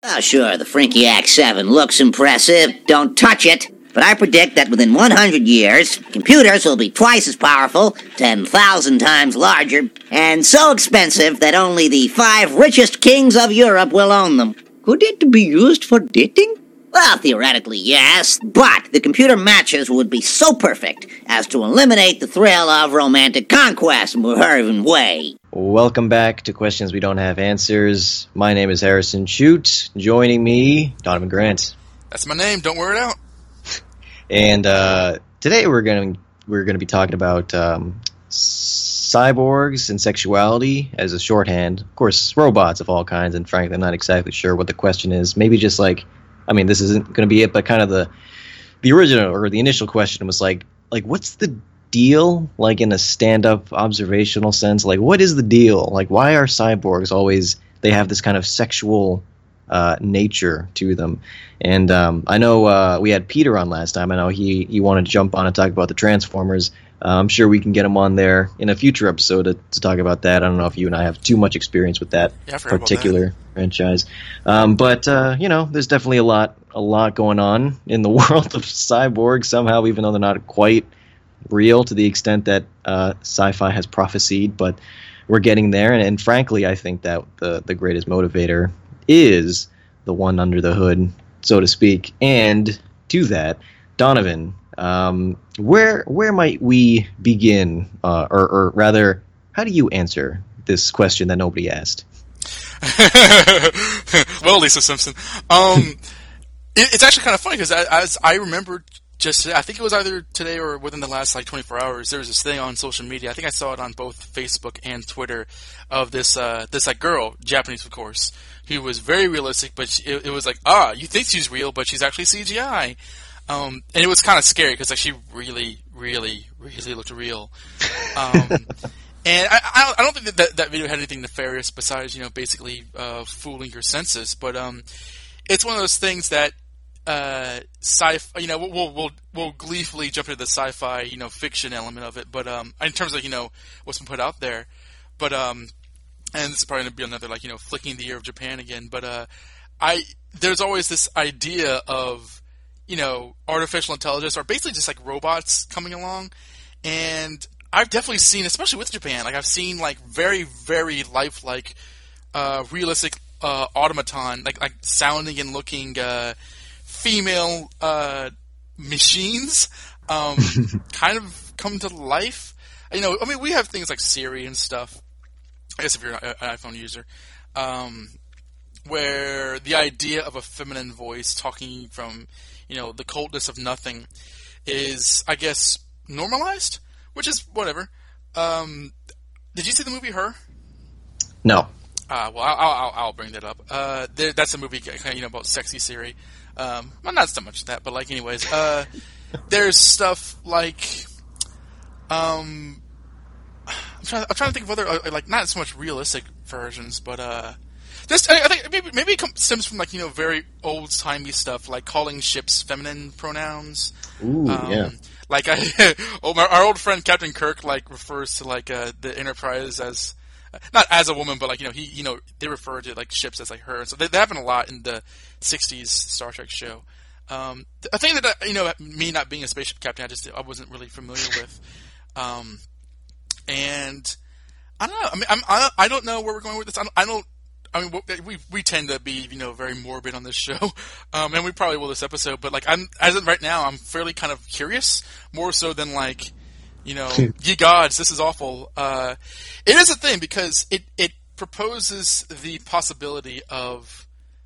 Oh, sure, the Frinkiac 7 looks impressive. Don't touch it. But I predict that within 100 years, computers will be twice as powerful, 10,000 times larger, and so expensive that only the 5 richest kings of Europe will own them. Could it be used for dating? Well, theoretically, yes, but the computer matches would be so perfect as to eliminate the thrill of romantic conquest in a way. Welcome back to Questions We Don't Have Answers. My name is Harrison Chute. Joining me, Donovan Grant. That's my name. Don't wear it out. And today we're going to be talking about cyborgs and sexuality as a shorthand. Of course, robots of all kinds. And frankly, I'm not exactly sure what the question is. Maybe just this isn't going to be it, but kind of the original or the initial question was like what's the deal? Like in a stand-up observational sense, like what is the deal? Like why are cyborgs always? They have this kind of sexual nature to them. And I know we had Peter on last time. I know he wanted to jump on and talk about the Transformers. I'm sure we can get him on there in a future episode to talk about that. I don't know if you and I have too much experience with that particular franchise. But there's definitely a lot going on in the world of cyborgs somehow, even though they're not quite real to the extent that sci-fi has prophesied. But we're getting there. And frankly, I think that the greatest motivator is the one under the hood, so to speak. And to that, Donovan, where might we begin, or rather, how do you answer this question that nobody asked? Well, Lisa Simpson, it's actually kind of funny because as I remember just today, I think it was either today or within the last 24 hours, there was this thing on social media. I think I saw it on both Facebook and Twitter of this girl, Japanese of course, who was very realistic, but it was you think she's real, but she's actually CGI. And it was kind of scary because she really, really, really looked real. And I don't think that video had anything nefarious besides basically fooling your senses. But it's one of those things that sci-fi. We'll gleefully jump into the sci-fi fiction element of it. But in terms of what's been put out there, but and this is probably going to be another flicking the ear of Japan again. But there's always this idea of artificial intelligence, or basically just robots coming along. And I've definitely seen, especially with Japan, I've seen very, very lifelike, realistic automaton, like sounding and looking female machines kind of come to life. We have things like Siri and stuff, I guess if you're an iPhone user, where the idea of a feminine voice talking from the coldness of nothing is, I guess, normalized, which is whatever. Did you see the movie Her? No. Well, I'll bring that up. That's a movie about sexy Siri. Well, not so much that, but anyways, there's stuff like I'm trying to think of other not so much realistic versions, but I think maybe it stems from very old timey stuff, like calling ships feminine pronouns. Ooh, yeah. Our old friend Captain Kirk refers to the Enterprise as not as a woman, but they refer to ships as her. So they happen a lot in the '60s Star Trek show. A thing that me not being a spaceship captain, I wasn't really familiar with, and I don't know. I don't know where we're going with this. We tend to be, very morbid on this show, and we probably will this episode. But as of right now, I'm fairly kind of curious, more so than ye gods, this is awful. It is a thing because it proposes the possibility of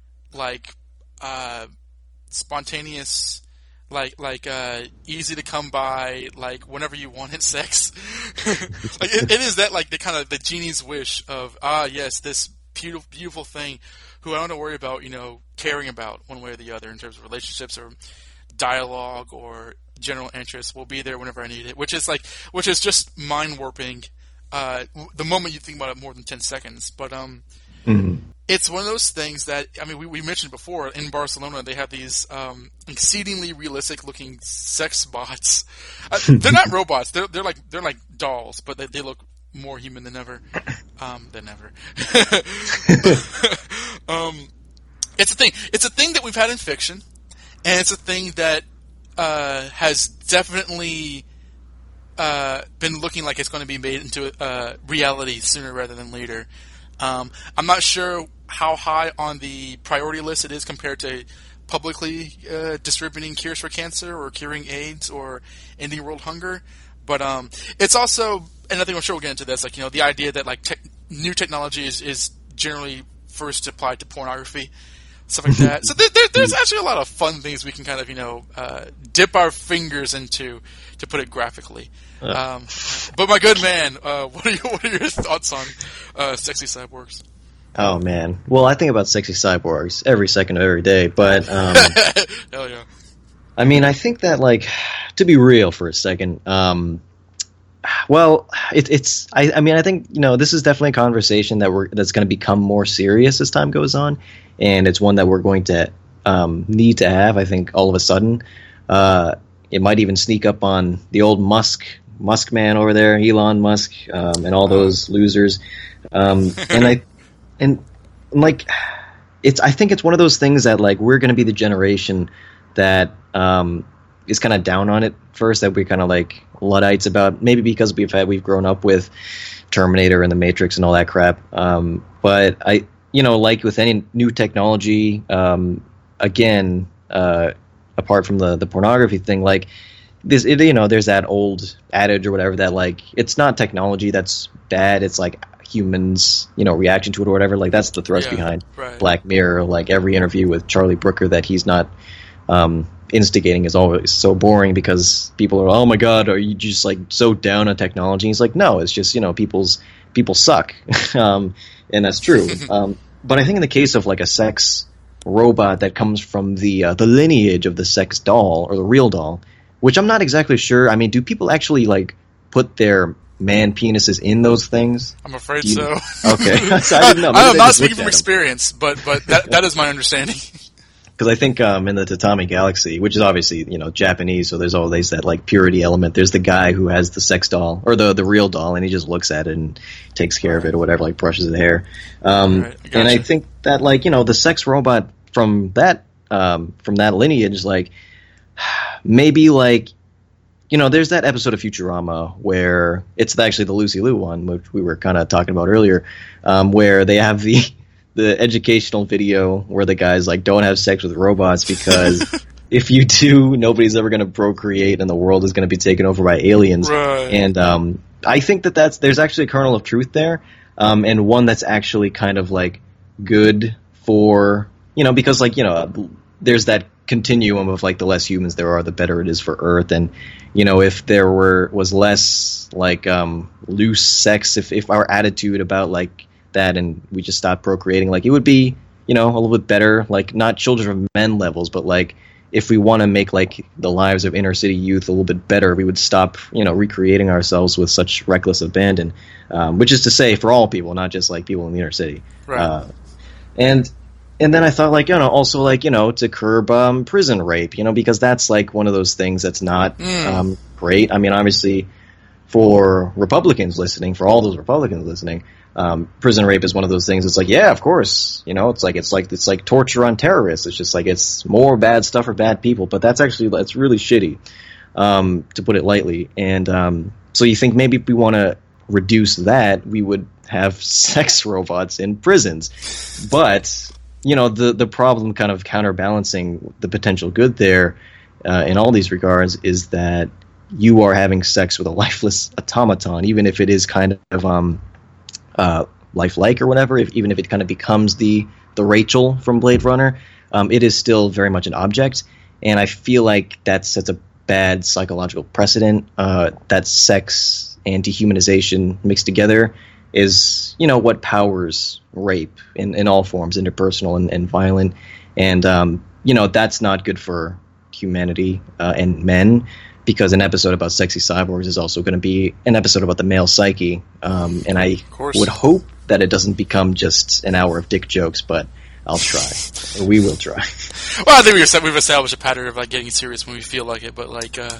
spontaneous, easy to come by, whenever you wanted sex. It is that the kind of the genie's wish of yes, this beautiful thing who I don't have to worry about, caring about one way or the other in terms of relationships or dialogue or general interest, will be there whenever I need it, which is just mind warping. The moment you think about it more than 10 seconds, but it's one of those things that we mentioned before. In Barcelona, they have these exceedingly realistic looking sex bots. They're not robots. They're like dolls, but they look more human than ever. It's a thing. It's a thing that we've had in fiction, and it's a thing that has definitely been looking like it's going to be made into reality sooner rather than later. I'm not sure how high on the priority list it is compared to publicly distributing cures for cancer or curing AIDS or ending world hunger, but it's also, and I think I'm sure we'll get into this, like, the idea that like new technology is generally first applied to pornography, stuff like that. So there's actually a lot of fun things we can kind of dip our fingers into, to put it graphically. But my good man, what are your thoughts on sexy cyborgs? Oh man, well, I think about sexy cyborgs every second of every day, but hell yeah. I mean, I think that, like, to be real for a second, well, it's. I mean, I think this is definitely a conversation that's going to become more serious as time goes on, and it's one that we're going to need to have. I think all of a sudden, it might even sneak up on the old Musk man over there, Elon Musk, and all those losers, and like, I think it's one of those things that, like, we're going to be the generation that is kind of down on it first, that we're kind of like Luddites about, maybe because we've grown up with Terminator and the Matrix and all that crap. But I, like with any new technology, again, apart from the pornography thing, like this, there's that old adage or whatever that, like, it's not technology that's bad, it's like humans, reaction to it or whatever. Like, that's the thrust behind Black Mirror. Like, every interview with Charlie Brooker that he's not instigating is always so boring, because people are, oh my god, are you just like so down on technology? And he's like, no, it's just, people suck. And that's true. But I think in the case of like a sex robot that comes from the lineage of the sex doll or the real doll, which I'm not exactly sure. I mean, do people actually like put their man penises in those things? I'm afraid so. Okay. So I didn't know. I'm not speaking from experience, but that is my understanding. Because I think in the Tatami Galaxy, which is obviously, Japanese, so there's always that like purity element. There's the guy who has the sex doll, or the real doll, and he just looks at it and takes care of it or whatever, like brushes the hair. And I think that, like, the sex robot from that lineage, like, maybe like, there's that episode of Futurama where it's actually the Lucy Liu one, which we were kind of talking about earlier, where they have the educational video where the guy's like, don't have sex with robots, because if you do, nobody's ever going to procreate and the world is going to be taken over by aliens. Right. And I think there's actually a kernel of truth there, and one that's actually kind of like good for, because like, there's that continuum of like, the less humans there are, the better it is for Earth. And if there was less like loose sex, if our attitude about like that and we just stopped procreating, like, it would be a little bit better, like, not Children of Men levels, but like, if we want to make like the lives of inner city youth a little bit better, we would stop recreating ourselves with such reckless abandon, which is to say for all people, not just like people in the inner city. Right. And then I thought, like, also like, to curb prison rape, because that's like one of those things that's not great. I mean, obviously for Republicans listening, for all those Republicans listening, prison rape is one of those things. It's like, yeah, of course, it's like torture on terrorists. It's just like, it's more bad stuff for bad people, but that's really shitty, to put it lightly. And so you think maybe if we want to reduce that, we would have sex robots in prisons. But the problem, kind of counterbalancing the potential good there, in all these regards, is that you are having sex with a lifeless automaton, even if it is kind of lifelike or whatever, even if it kind of becomes the Rachel from Blade Runner, it is still very much an object. And I feel like that sets a bad psychological precedent, that sex and dehumanization mixed together is, what powers rape in all forms, interpersonal and violent. And, that's not good for humanity and men, because an episode about sexy cyborgs is also going to be an episode about the male psyche. And I would hope that it doesn't become just an hour of dick jokes, but I'll try. Or we will try. Well, I think we've established a pattern of like getting serious when we feel like it, but like, I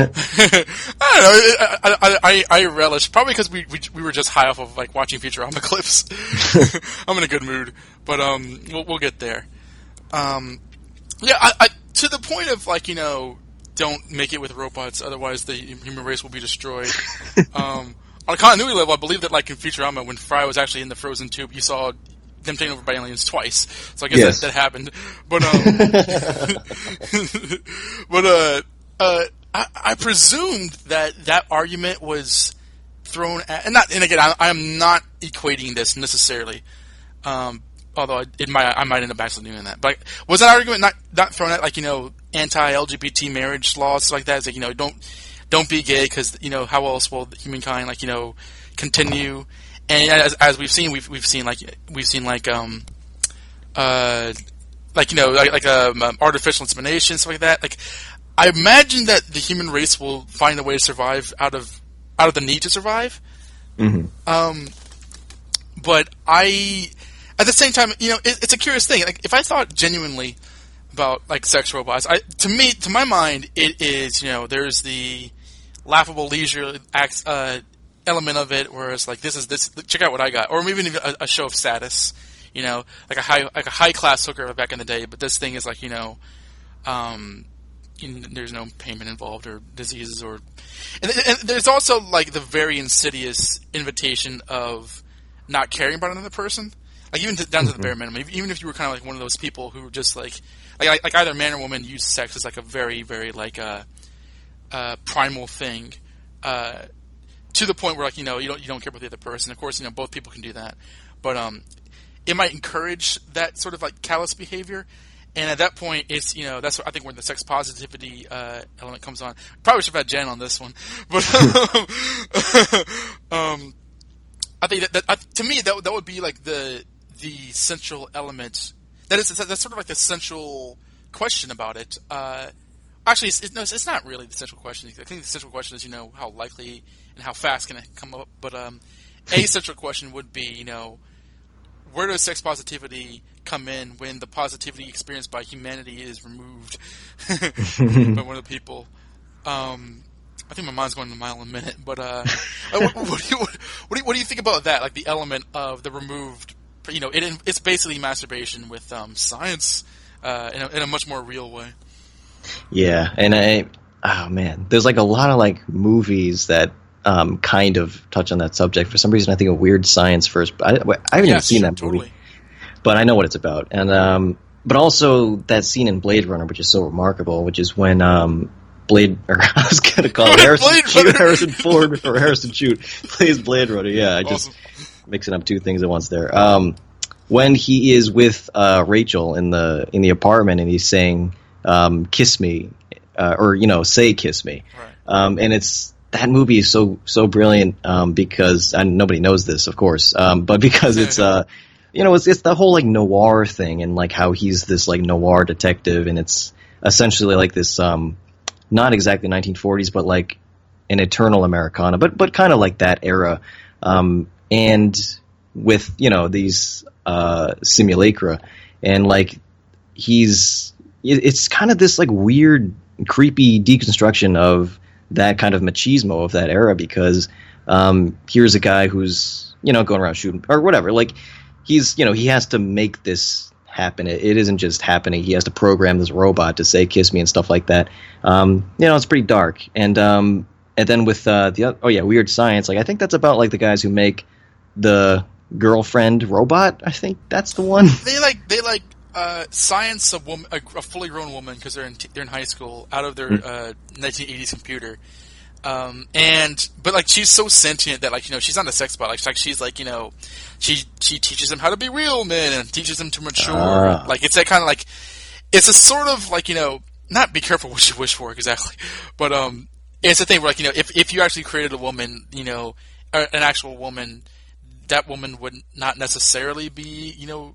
don't know. I relish, probably because we were just high off of like watching Futurama clips. I'm in a good mood, but we'll get there. Yeah, I to the point of like, don't make it with robots, otherwise the human race will be destroyed. On a continuity level, I believe that like in Futurama, when Fry was actually in the frozen tube, you saw them taken over by aliens twice. So I guess that happened. But I presumed that argument was thrown at, and again, I'm not equating this necessarily. Although I might end up actually doing that. But was that argument not thrown at like, anti-LGBT marriage laws, stuff like that? It's like, don't be gay because, how else will humankind like, continue? And as we've seen artificial insemination, stuff like that. Like, I imagine that the human race will find a way to survive out of the need to survive. Mm-hmm. But at the same time, it's a curious thing. Like, if I thought genuinely about like sex robots, to my mind, it is there's the laughable leisure acts element of it, where it's like this. Check out what I got, or maybe even a show of status. Like a high class hooker back in the day. But this thing is like there's no payment involved or diseases and there's also like the very insidious invitation of not caring about another person. Like even down to the bare minimum. Even if you were kind of like one of those people who just like either man or woman use sex as like a very, very like primal thing, to the point where like you don't care about the other person. Of course, both people can do that, but it might encourage that sort of like callous behavior. And at that point, it's that's what I think where the sex positivity element comes on. Probably should have had Jen on this one, but I think that to me that would be like the central element. That's sort of like the central question about it. Actually, it's not really the central question. I think the central question is how likely and how fast can it come up. But a central question would be where does sex positivity come in when the positivity experienced by humanity is removed by one of the people? I think my mind's going a mile a minute, but what do you think about that? Like the element of the removed, it's basically masturbation with science in a much more real way. Yeah, and there's like a lot of like movies that kind of touch on that subject. For some reason, I think of Weird Science first. I haven't even seen that movie. Totally. But I know what it's about, and but also that scene in Blade Runner, which is so remarkable, which is when I was gonna call it Harrison Ford or Harrison Shute plays Blade Runner. Yeah, I just mixing up two things at once there. When he is with Rachel in the apartment, and he's saying, "Kiss me," or say "kiss me," right. And it's that movie is so brilliant because nobody knows this, of course, but because it's. It's the whole like noir thing, and like how he's this like noir detective, and it's essentially like this not exactly 1940s, but like an eternal Americana, but kind of like that era, and with these simulacra, and like it's kind of this like weird, creepy deconstruction of that kind of machismo of that era, because here's a guy who's going around shooting or whatever, like. He has to make this happen. It isn't just happening. He has to program this robot to say "kiss me" and stuff like that. It's pretty dark. And then with Weird Science. Like I think that's about like the guys who make the girlfriend robot. I think that's the one. They science a fully grown woman because they're in high school out of their 1980s computer. But like she's so sentient that like she's not a sex bot. Like she's like she teaches them how to be real men and teaches them to mature. Like it's that kind of like it's a sort of like not be careful what you wish for exactly, but it's a thing where like if you actually created a woman, an actual woman, that woman would not necessarily be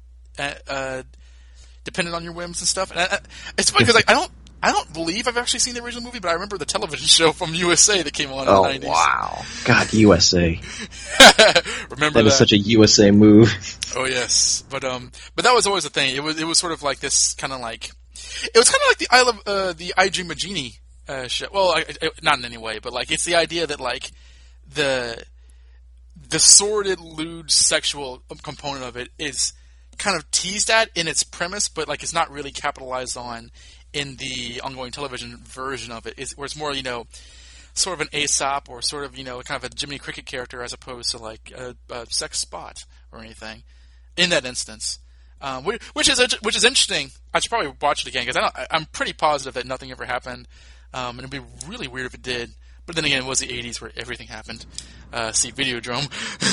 dependent on your whims and stuff. And it's funny because like I don't believe I've actually seen the original movie, but I remember the television show from USA that came on in the 90s. Oh, wow. God, USA. Remember that was such a USA move. Oh, yes. But that was always a thing. It was sort of like this kind of like... It was kind of like the I Dream of Jeannie show. Well, not in any way, but like it's the idea that like the sordid, lewd, sexual component of it is kind of teased at in its premise, but like it's not really capitalized on in the ongoing television version of it. Where it's more, sort of an Aesop or sort of, kind of a Jiminy Cricket character as opposed to like a sex spot or anything in that instance. Which is interesting. I should probably watch it again because I'm pretty positive that nothing ever happened, and it'd be really weird if it did. But then again, it was the '80s where everything happened. See Videodrome.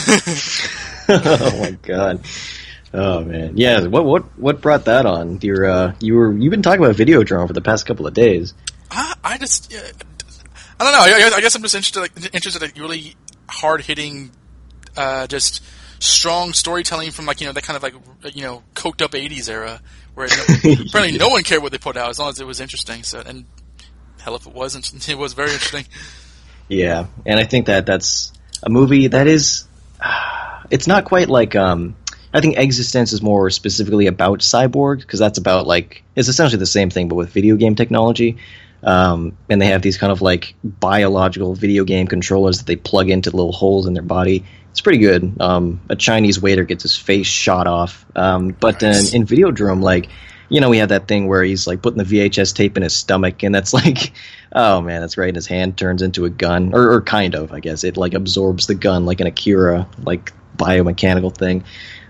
Oh my god. Oh man. Yeah. What brought that on? You've been talking about Videodrome for the past couple of days. I just I don't know. I guess I'm just interested in really hard hitting, just strong storytelling from like that kind of like coked up '80s era where apparently no one cared what they put out as long as it was interesting. So, and hell, if it wasn't, it was very interesting. Yeah, and I think that's a movie that is. It's not quite like. I think Existence is more specifically about cyborgs because that's about like it's essentially the same thing but with video game technology. And they have these kind of like biological video game controllers that they plug into little holes in their body. It's pretty good. A Chinese waiter gets his face shot off. But Nice. in Videodrome, like, we have that thing where he's like putting the VHS tape in his stomach, and that's like, oh man, that's right. And his hand turns into a gun, or kind of, I guess. It like absorbs the gun like an Akira, like biomechanical thing.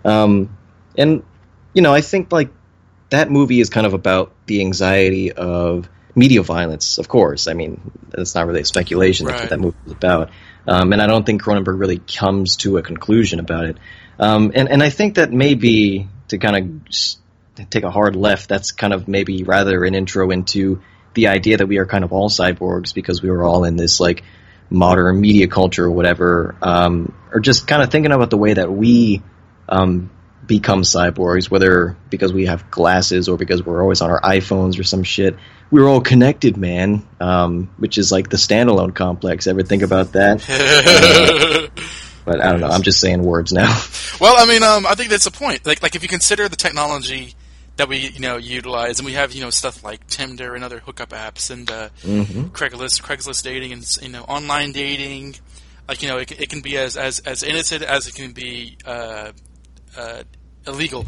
And I think like that movie is kind of about the anxiety of media violence, of course. I mean, that's not really a speculation. That's what that movie is about. And I don't think Cronenberg really comes to a conclusion about it. And I think that maybe to kind of take a hard left, that's kind of maybe rather an intro into the idea that we are kind of all cyborgs because we were all in this like modern media culture or whatever, or just kind of thinking about the way that we become cyborgs, whether because we have glasses or because we're always on our iPhones or some shit. We're all connected, man, which is like the standalone complex. Ever think about that? But I don't know. I'm just saying words now. Well, I mean, I think that's the point. Like if you consider the technology that we utilize, and we have stuff like Tinder and other hookup apps and Craigslist dating and online dating, like it can be as innocent as it can be illegal.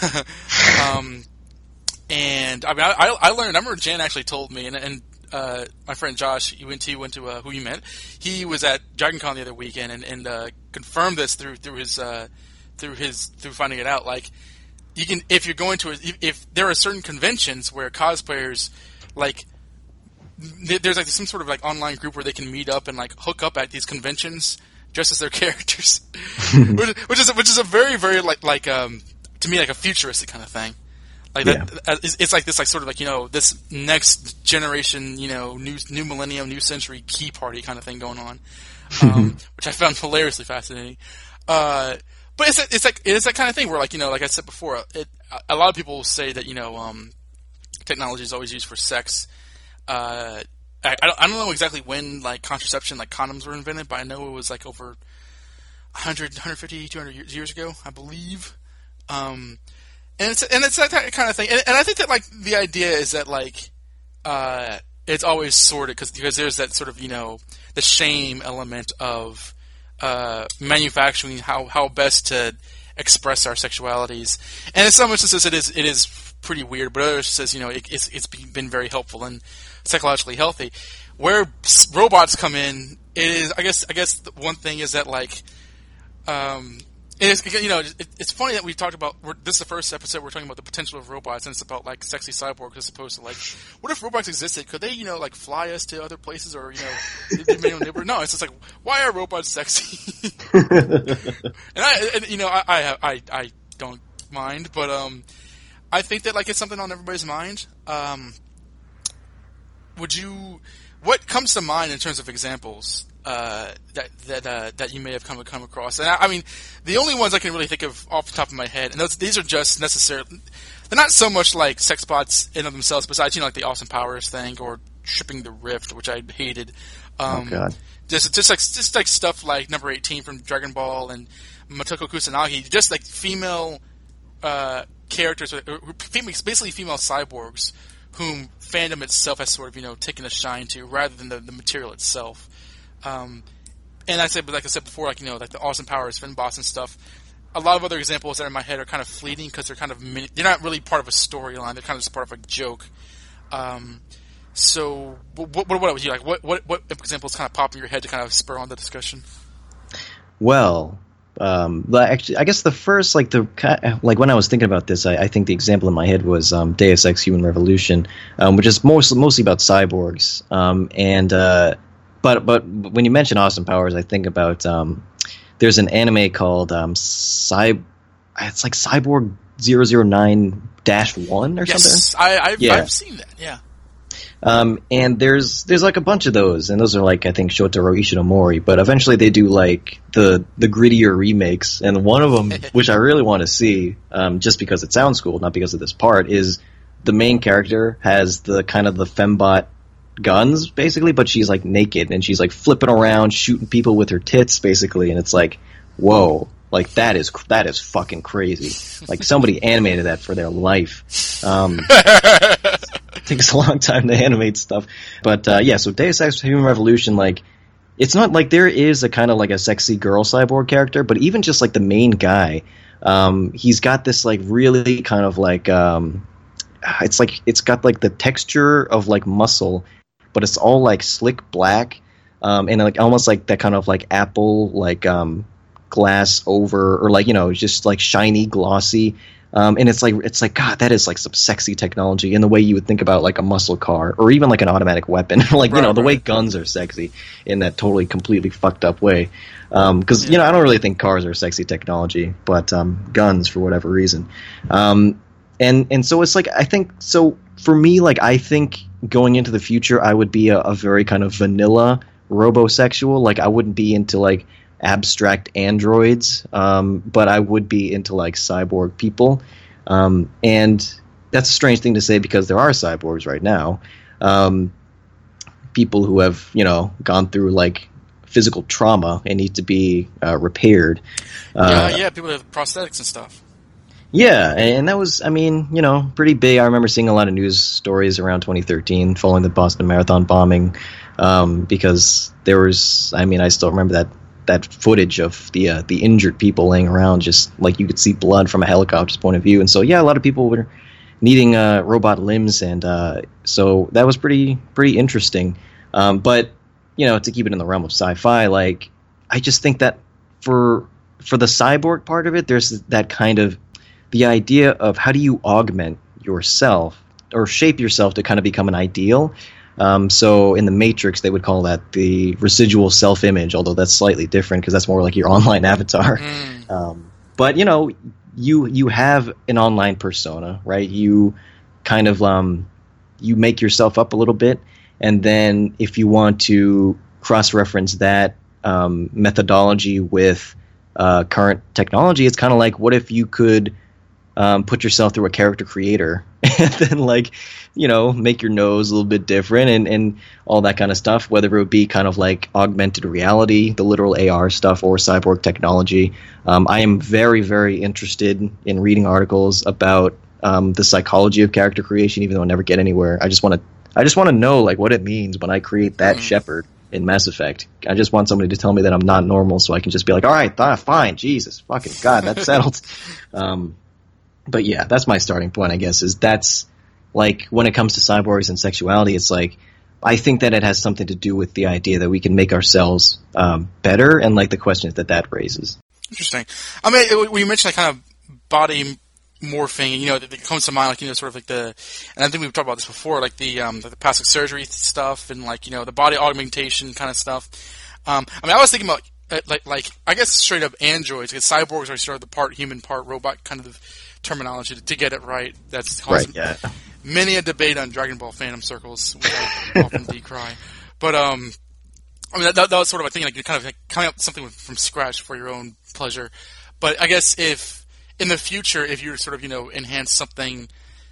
And I mean, I learned. I remember Jan actually told me, and my friend Josh, he went to Who You Met. He was at Dragon Con the other weekend and confirmed this through finding it out. Like, you can, if you're going to, if there are certain conventions where cosplayers, like, there's like some sort of like online group where they can meet up and like hook up at these conventions dressed as their characters, which is a very, very like to me like a futuristic kind of thing. Like that, it's like this, like sort of like this next generation, new millennium, new century key party kind of thing going on, which I found hilariously fascinating. But it's that kind of thing where like like I said before, a lot of people say that technology is always used for sex. I don't know exactly when like contraception, like condoms were invented, but I know it was like over 100, 150, 200 years ago, I believe. And it's that kind of thing, and I think that like the idea is that like it's always sorted because there's that sort of the shame element of manufacturing how best to express our sexualities, and in some instances it is pretty weird, but others says it's been very helpful and psychologically healthy. Where robots come in, it is I guess the one thing is that like. It's funny that we talked about. This is the first episode we're talking about the potential of robots, and it's about like sexy cyborgs as opposed to like, what if robots existed? Could they, like fly us to other places, or no? It's just like, why are robots sexy? and I don't mind, but I think that like it's something on everybody's mind. What comes to mind in terms of examples? That you may have come across, and I mean, the only ones I can really think of off the top of my head, and these are just necessarily, they're not so much like sex bots in of themselves, besides like the Austin Powers thing or shipping the Rift, which I hated. Oh God! Just like stuff like number 18 from Dragon Ball and Motoko Kusanagi, just like female characters, basically female cyborgs, whom fandom itself has sort of taken a shine to, rather than the material itself. And like I said before, like the Austin Powers, Finn Boss and stuff. a lot of other examples that are in my head are kind of fleeting because they're kind of they're not really part of a storyline. They're kind of just part of a joke. So what was you like? What examples kind of pop in your head to kind of spur on the discussion? Well, actually, I guess the first, like when I was thinking about this, I think the example in my head was Deus Ex: Human Revolution, which is mostly about cyborgs. But when you mention Austin Powers, I think about there's an anime called it's like Cyborg 009-1 or something. I've seen that. Yeah. And there's like a bunch of those, and those are like, I think, Shotaro Ishinomori, but eventually they do like the grittier remakes, and one of them, which I really want to see, just because it sounds cool, not because of this part, is the main character has the kind of the fembot guns, basically, but she's like naked, and she's like flipping around, shooting people with her tits, basically, and it's like, whoa. Like, that is fucking crazy. Like, somebody animated that for their life. It takes a long time to animate stuff. But, so Deus Ex Human Revolution, like, it's not like there is a kind of like a sexy girl cyborg character, but even just like the main guy, he's got this like really kind of like, it's got like the texture of like muscle, but it's all like slick black, and like almost like that kind of like Apple, like, glass over, or like, just like shiny, glossy, and it's like God, that is like some sexy technology in the way you would think about like a muscle car or even like an automatic weapon. Like, the way guns are sexy in that totally completely fucked up way, because I don't really think cars are sexy technology, but guns, for whatever reason, and so it's like, I think, so for me, like, I think going into the future I would be a very kind of vanilla robosexual. Like, I wouldn't be into like abstract androids, but I would be into like cyborg people, and that's a strange thing to say because there are cyborgs right now, people who have gone through like physical trauma and need to be repaired. People with prosthetics and stuff. Yeah, and that was, pretty big. I remember seeing a lot of news stories around 2013 following the Boston Marathon bombing, because there was, I still remember that footage of the injured people laying around, just like you could see blood from a helicopter's point of view. And so, a lot of people were needing robot limbs, and so that was pretty interesting. But, to keep it in the realm of sci-fi, like, I just think that for the cyborg part of it, there's that kind of the idea of how do you augment yourself or shape yourself to kind of become an ideal. So in the Matrix, they would call that the residual self-image, although that's slightly different because that's more like your online avatar. But, you have an online persona, right? You kind of you make yourself up a little bit, and then if you want to cross-reference that methodology with current technology, it's kind of like, what if you could put yourself through a character creator and then, like, make your nose a little bit different and all that kind of stuff, whether it would be kind of like augmented reality, the literal AR stuff, or cyborg technology. I am very, very interested in reading articles about the psychology of character creation, even though I never get anywhere. I just want to know, like, what it means when I create that Shepard in Mass Effect. I just want somebody to tell me that I'm not normal, so I can just be like, all right, fine, Jesus, fucking God, that's settled. But yeah, that's my starting point, I guess, is that's, like, when it comes to cyborgs and sexuality, it's like, I think that it has something to do with the idea that we can make ourselves better, and, like, the questions that raises. Interesting. When you mentioned that kind of body morphing, that comes to mind, like, sort of like and I think we've talked about this before, like the plastic surgery stuff and, like, the body augmentation kind of stuff. I was thinking about, like I guess straight up androids, because cyborgs are sort of the part human, part robot kind of terminology to get it right. That's causing many a debate on Dragon Ball fandom circles, which I often decry. But that was sort of a thing, like, you're kind of like coming up with something from scratch for your own pleasure. But I guess if in the future, if you sort of enhance something,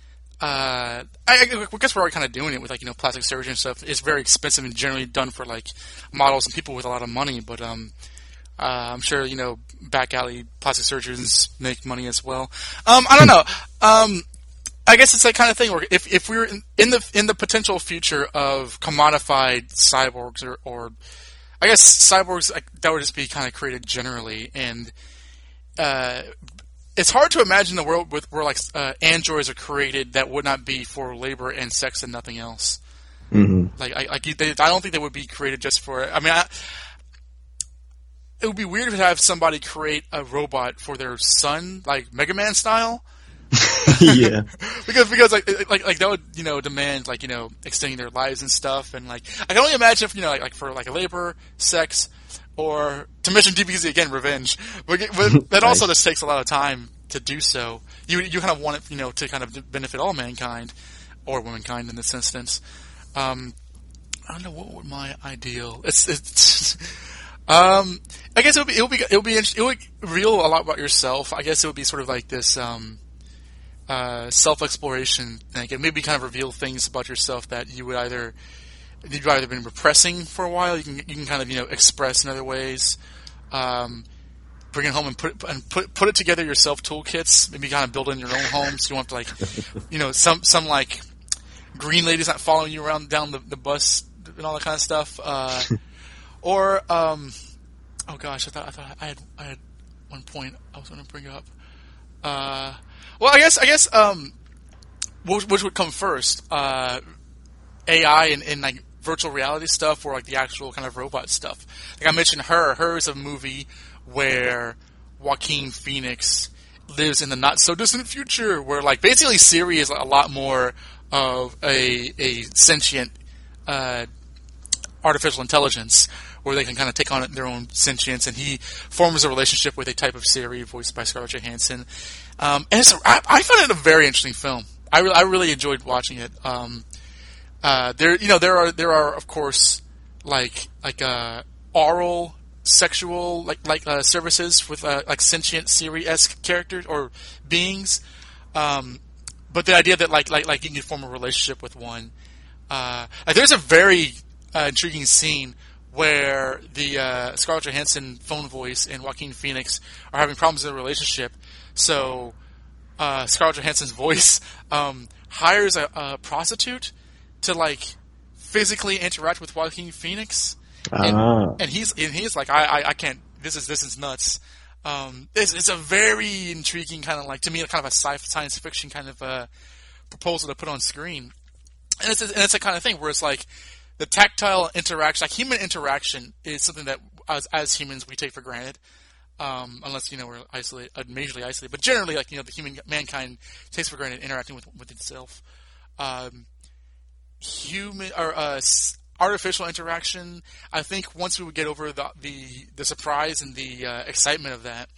I guess we're already kind of doing it with, like, plastic surgery and stuff. It's very expensive and generally done for, like, models and people with a lot of money. But I'm sure back alley plastic surgeons make money as well. I don't know. I guess it's that kind of thing where if we're in the potential future of commodified cyborgs, or I guess cyborgs, like, that would just be kind of created generally, and it's hard to imagine a world where like androids are created that would not be for labor and sex and nothing else. Mm-hmm. Like I don't think they would be created just for. I mean, it would be weird to have somebody create a robot for their son, like Mega Man style. Yeah. because like that would demand extending their lives and stuff, and like I can only imagine if like for like labor, sex, or to mention DBZ again, revenge. But that also just takes a lot of time to do so. You kind of want it to kind of benefit all mankind or womankind in this instance. I don't know what would my ideal. It's I guess it would be it would reveal a lot about yourself. I guess it would be sort of like this self-exploration thing. It maybe kind of reveal things about yourself that you've either been repressing for a while. You can kind of express in other ways. Bring it home and put it together yourself. Toolkits, maybe kind of build in your own home, so you don't have to like some like green lady's not following you around down the bus and all that kind of stuff. Or oh gosh, I thought I had one point I was going to bring up. Well, I guess which would come first? AI and like virtual reality stuff, or like the actual kind of robot stuff. Like I mentioned, Her is a movie where Joaquin Phoenix lives in the not so distant future, where like basically Siri is a lot more of a sentient artificial intelligence, where they can kind of take on their own sentience, and he forms a relationship with a type of Siri voiced by Scarlett Johansson. And I found it a very interesting film. I really enjoyed watching it. There are of course like oral sexual services with like sentient Siri-esque characters or beings. But the idea that like you can form a relationship with one. There's a very intriguing scene where the Scarlett Johansson phone voice and Joaquin Phoenix are having problems in their relationship. So Scarlett Johansson's voice hires a prostitute to like physically interact with Joaquin Phoenix, and he's like, I can't. This is nuts. It's a very intriguing kind of like, to me, kind of a science fiction kind of proposal to put on screen, and it's a kind of thing where it's like the tactile interaction, like human interaction, is something that as humans we take for granted, unless we're majorly isolated. But generally, like the mankind takes for granted interacting with itself. Human or artificial interaction, I think once we would get over the surprise and the excitement of that,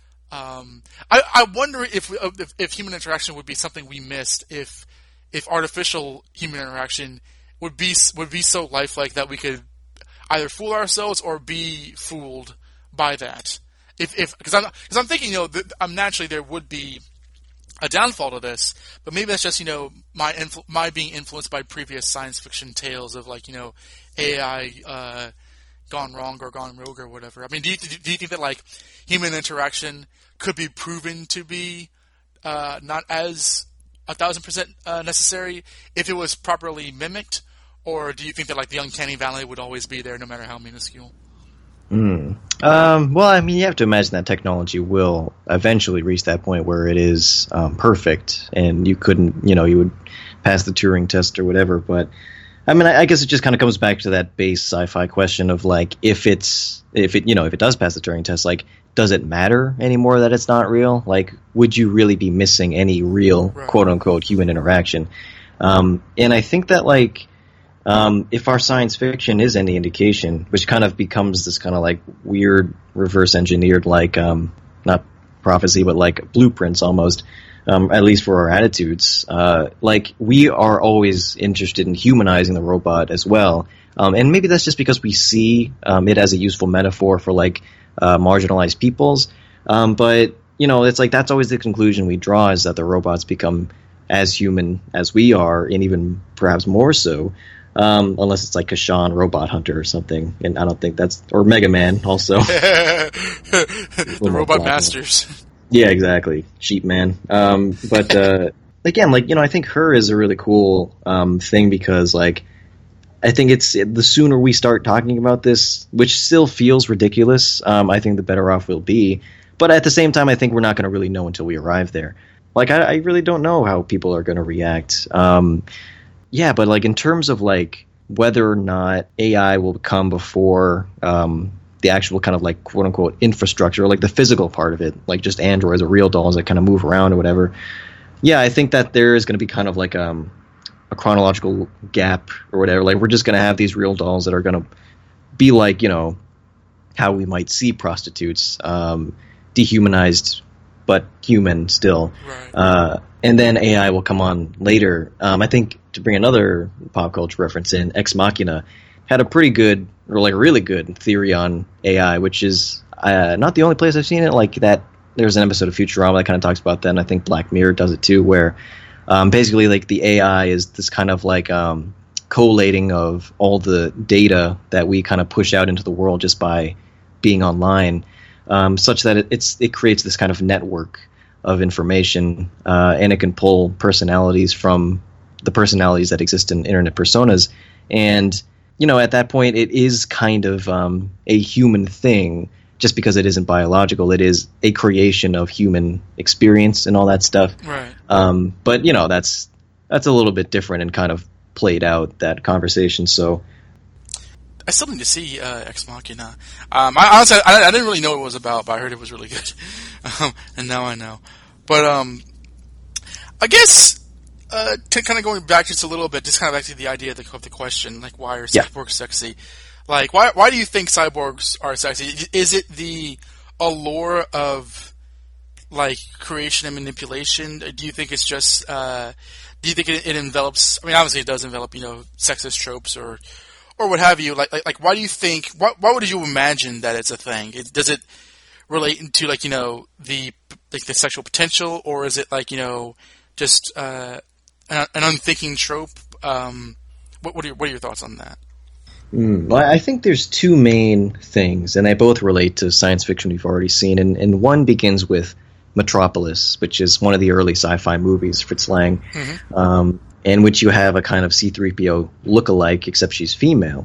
I wonder if human interaction would be something we missed if artificial human interaction would be so lifelike that we could either fool ourselves or be fooled by that. Because I'm thinking naturally there would be a downfall to this, but maybe that's just my being influenced by previous science fiction tales of like AI gone wrong or gone rogue or whatever. I mean, do you think that like human interaction could be proven to be not as 1,000% necessary if it was properly mimicked, or do you think that like the uncanny valley would always be there no matter how minuscule? Well, I mean, you have to imagine that technology will eventually reach that point where it is perfect, and you couldn't, you would pass the Turing test or whatever. But I mean, I guess it just kind of comes back to that base sci-fi question of like, if it does pass the Turing test, like, does it matter anymore that it's not real? Like, would you really be missing any real quote unquote human interaction? And I think that like, if our science fiction is any indication, which kind of becomes this kind of like weird reverse engineered, like, not prophecy, but like blueprints almost, at least for our attitudes, like we are always interested in humanizing the robot as well. And maybe that's just because we see, it as a useful metaphor for like, marginalized peoples. But it's like, that's always the conclusion we draw, is that the robots become as human as we are, and even perhaps more so. Unless it's like Kashan Robot Hunter or something, and I don't think that's, or Mega Man also. The Robot Masters. Yeah, exactly. Sheep Man. But again, like, I think Her is a really cool thing, because like, I think it's the sooner we start talking about this, which still feels ridiculous, I think the better off we'll be. But at the same time, I think we're not going to really know until we arrive there. Like, I really don't know how people are going to react. Yeah, but like in terms of like whether or not AI will come before the actual kind of like quote unquote infrastructure, or like the physical part of it, like just androids or real dolls that kind of move around or whatever. Yeah, I think that there is going to be kind of like a chronological gap or whatever. Like we're just going to have these real dolls that are going to be like, you know, how we might see prostitutes, dehumanized but human still. Right. And then AI will come on later. I think to bring another pop culture reference in, Ex Machina had a pretty good, or like a really good theory on AI, which is not the only place I've seen it. Like that, there's an episode of Futurama that kind of talks about that, and I think Black Mirror does it too, where basically like the AI is this kind of like collating of all the data that we kind of push out into the world just by being online, such that it creates this kind of network of information, and it can pull personalities from the personalities that exist in internet personas. And, you know, at that point, it is kind of a human thing, just because it isn't biological. It is a creation of human experience and all that stuff. Right. But, you know, that's a little bit different and kind of played out, that conversation. So I still need to see Ex Machina. I honestly, I didn't really know what it was about, but I heard it was really good. And now I know. But I guess to kind of going back just a little bit, just kind of back to the idea of the question, like why are cyborgs sexy? Like why do you think cyborgs are sexy? Is it the allure of like creation and manipulation? Do you think it's just do you think it envelops? I mean, obviously it does envelop, you know, sexist tropes or what have you. Like why do you think? Why would you imagine that it's a thing? Does it relate to like, you know, the sexual potential, or is it like, you know, just an unthinking trope? What are your thoughts on that? Well, I think there's two main things, and they both relate to science fiction we've already seen. And one begins with Metropolis, which is one of the early sci-fi movies, Fritz Lang, in which you have a kind of C-3PO look-alike, except she's female.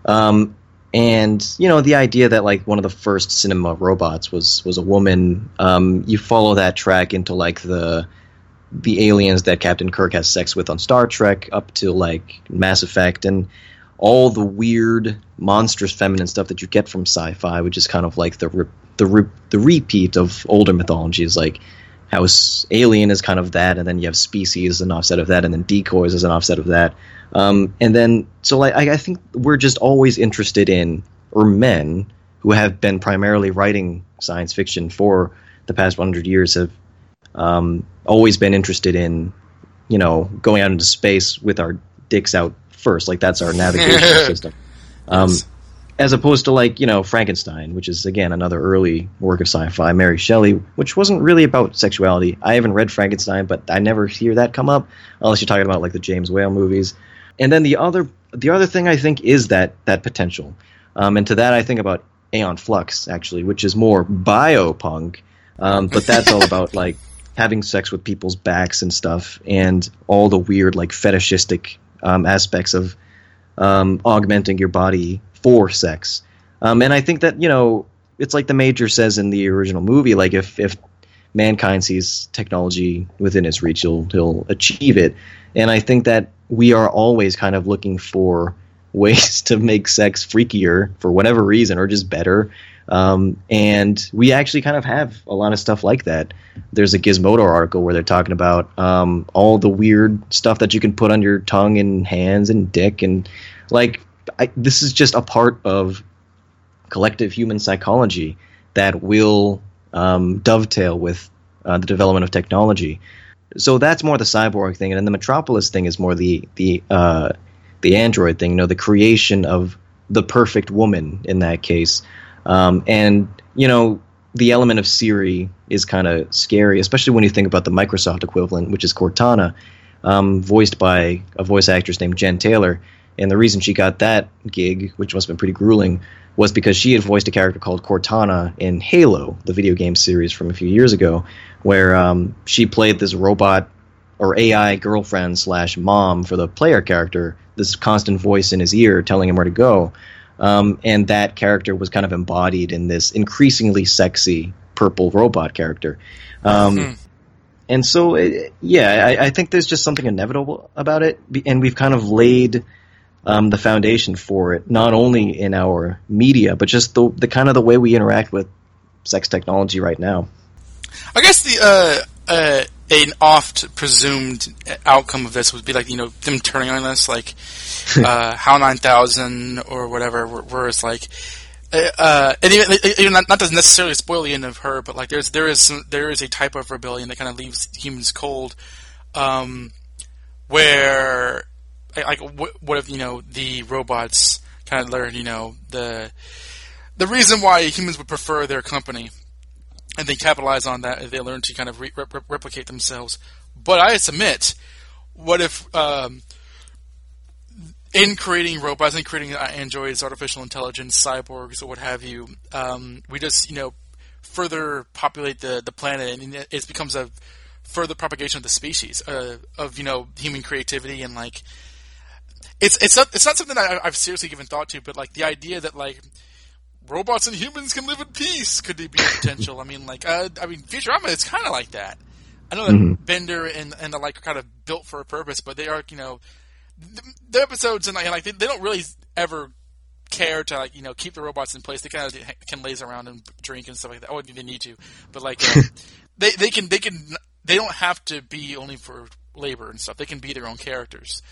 And, you know, the idea that, like, one of the first cinema robots was a woman, you follow that track into, like, the aliens that Captain Kirk has sex with on Star Trek, up to, like, Mass Effect, and all the weird, monstrous feminine stuff that you get from sci-fi, which is kind of like the repeat of older mythologies, like how Alien is kind of that, and then you have Species as an offset of that, and then Decoys as an offset of that. And then, so like, I think we're just always interested in, or men who have been primarily writing science fiction for the past 100 years have always been interested in, you know, going out into space with our dicks out first. Like, that's our navigation system. As opposed to, like, you know, Frankenstein, which is, again, another early work of sci-fi, Mary Shelley, which wasn't really about sexuality. I haven't read Frankenstein, but I never hear that come up, unless you're talking about, like, the James Whale movies. And then the other thing, I think, is that potential. And to that, I think about Aeon Flux, actually, which is more biopunk, but that's all about, like, having sex with people's backs and stuff, and all the weird, like, fetishistic aspects of augmenting your body for sex. And I think that, you know, it's like the Major says in the original movie, like, if mankind sees technology within its reach, he'll achieve it. And I think that we are always kind of looking for ways to make sex freakier for whatever reason, or just better. And we actually kind of have a lot of stuff like that. There's a Gizmodo article where they're talking about all the weird stuff that you can put on your tongue and hands and dick, and like, this is just a part of collective human psychology that will dovetail with the development of technology. So that's more the cyborg thing, and then the Metropolis thing is more the android thing. You know, the creation of the perfect woman in that case. And, you know, the element of Siri is kind of scary, especially when you think about the Microsoft equivalent, which is Cortana, voiced by a voice actress named Jen Taylor. And the reason she got that gig, which must have been pretty grueling, was because she had voiced a character called Cortana in Halo, the video game series from a few years ago, where she played this robot or AI girlfriend / mom for the player character, this constant voice in his ear telling him where to go. And that character was kind of embodied in this increasingly sexy purple robot character. And so, I think there's just something inevitable about it, and we've kind of laid the foundation for it, not only in our media, but just the kind of the way we interact with sex technology right now. I guess an oft presumed outcome of this would be like, them turning on us, like HAL 9000 or whatever, where it's like, and even not to necessarily spoil the end of her, but like there is a type of rebellion that kind of leaves humans cold, where like what if the robots kind of learn the reason why humans would prefer their company, and they capitalize on that, they learn to kind of replicate themselves. But I submit, what if in creating robots and creating androids, artificial intelligence, cyborgs, or what have you, we just further populate the planet, and it becomes a further propagation of the species, of human creativity, and like it's not something that I've seriously given thought to, but like the idea that like robots and humans can live in peace could be a potential. I mean, Futurama is kind of like that. I know that Bender and the like are kind of built for a purpose, but they are the episodes and like they don't really ever care to keep the robots in place. They kind of can laze around and drink and stuff like that. Oh, they need to, but like they don't have to be only for labor and stuff. They can be their own characters.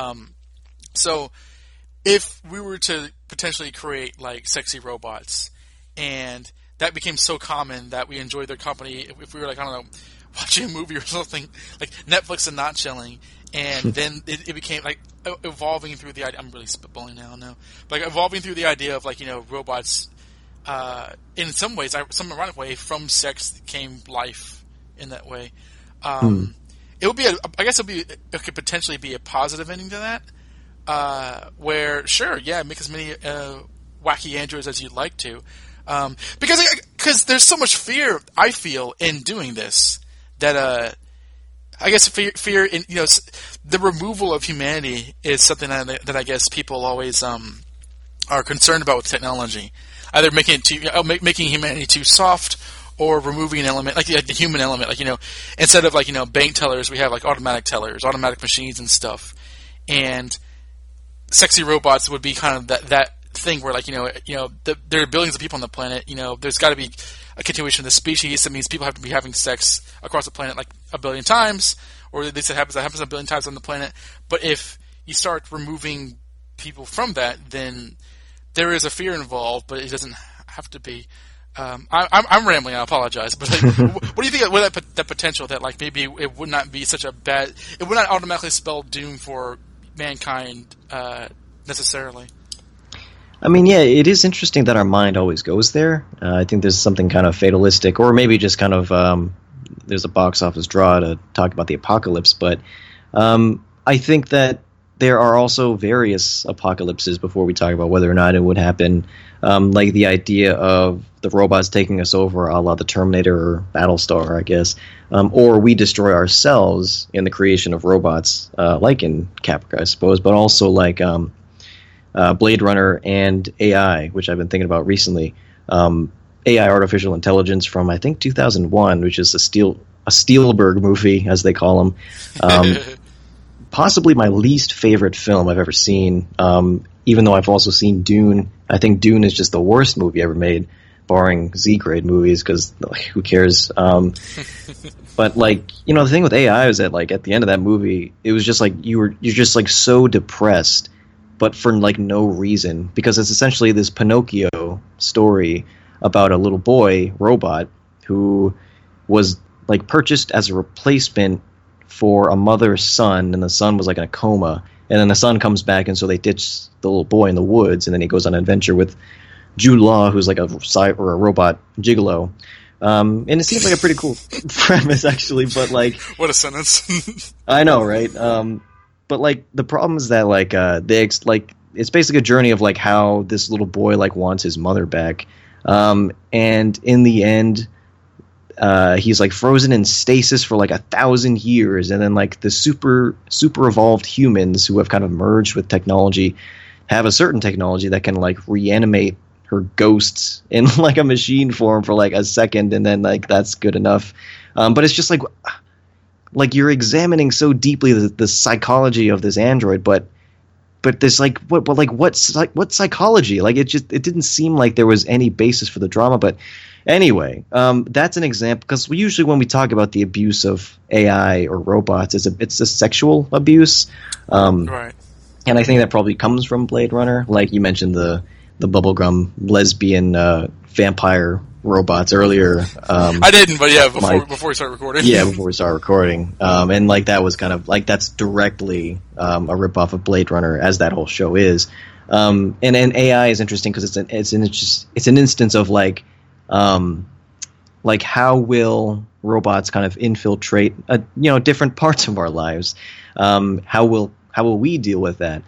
So if we were to potentially create like sexy robots, and that became so common that we enjoyed their company, if we were like, I don't know, watching a movie or something, like Netflix and not chilling, and then it became like evolving through the idea. I'm really spitballing now, but like evolving through the idea of like robots. In some ways, some ironic way, from sex came life in that way. It would be it could potentially be a positive ending to that. Where make as many wacky androids as you'd like to, because there's so much fear I feel in doing this that I guess fear in the removal of humanity is something that I guess people always are concerned about with technology, either making making humanity too soft, or removing an element like the human element, like instead of like bank tellers we have like automatic tellers, automatic machines and stuff, and sexy robots would be kind of that thing where, like, there are billions of people on the planet. There's got to be a continuation of the species. That means people have to be having sex across the planet like a billion times, or at least that happens a billion times on the planet. But if you start removing people from that, then there is a fear involved, but it doesn't have to be. I'm rambling. I apologize, but like, what do you think of that potential that like maybe it would not be such a bad? It would not automatically spell doom for mankind necessarily. I mean, yeah, it is interesting that our mind always goes there. I think there's something kind of fatalistic, or maybe just kind of there's a box office draw to talk about the apocalypse. But I think that there are also various apocalypses before we talk about whether or not it would happen. Like the idea of the robots taking us over, a la the Terminator or Battlestar, I guess. Or we destroy ourselves in the creation of robots, like in Caprica, I suppose, but also like Blade Runner and AI, which I've been thinking about recently. AI, artificial intelligence, from I think 2001, which is a Spielberg movie, as they call them. Possibly my least favorite film I've ever seen, even though I've also seen Dune. I think Dune is just the worst movie ever made, barring Z-grade movies, because who cares? But like, the thing with AI is that like at the end of that movie, it was just like you're just like so depressed, but for like no reason, because it's essentially this Pinocchio story about a little boy robot who was like purchased as a replacement for a mother's son, and the son was like in a coma, and then the son comes back, and so they ditch the little boy in the woods, and then he goes on an adventure with Jude Law, who's like a robot gigolo. And it seems like a pretty cool premise, actually, but like... What a sentence. I know, right? But like the problem is that like it's basically a journey of like how this little boy like wants his mother back, and in the end, he's like frozen in stasis for like 1,000 years, and then like the super evolved humans who have kind of merged with technology have a certain technology that can like reanimate her ghost in like a machine form for like a second, and then like that's good enough. But it's just like you're examining so deeply the psychology of this android, but there's like what psychology? Like it didn't seem like there was any basis for the drama. But anyway, that's an example, because usually when we talk about the abuse of AI or robots, it's a sexual abuse, Right. and I think that probably comes from Blade Runner. Like you mentioned the bubblegum lesbian vampire robots earlier. I didn't, but yeah, before we start recording. Yeah, before we start recording. And like that was kind of like that's directly a ripoff of Blade Runner, as that whole show is. And AI is interesting because it's an instance of like how will robots kind of infiltrate different parts of our lives? How will we deal with that?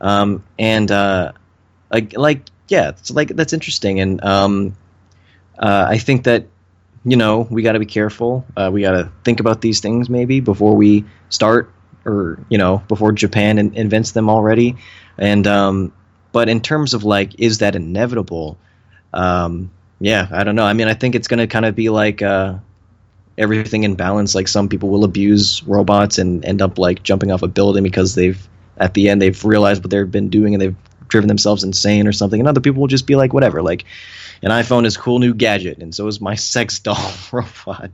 It's like that's interesting. And I think that, we got to be careful. We got to think about these things maybe before we start, or, before Japan invents them already. And but in terms of like, is that inevitable? I don't know. I mean, I think it's going to kind of be like everything in balance. Like some people will abuse robots and end up like jumping off a building because at the end they've realized what they've been doing and they've driven themselves insane or something. And other people will just be like, whatever, like an iPhone is a cool new gadget, and so is my sex doll robot.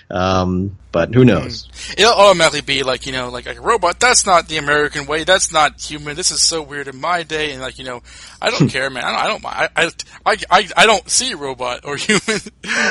But who knows? It'll automatically be like, like a robot. That's not the American way. That's not human. This is so weird in my day. And like, I don't care, man. I don't see a robot or human.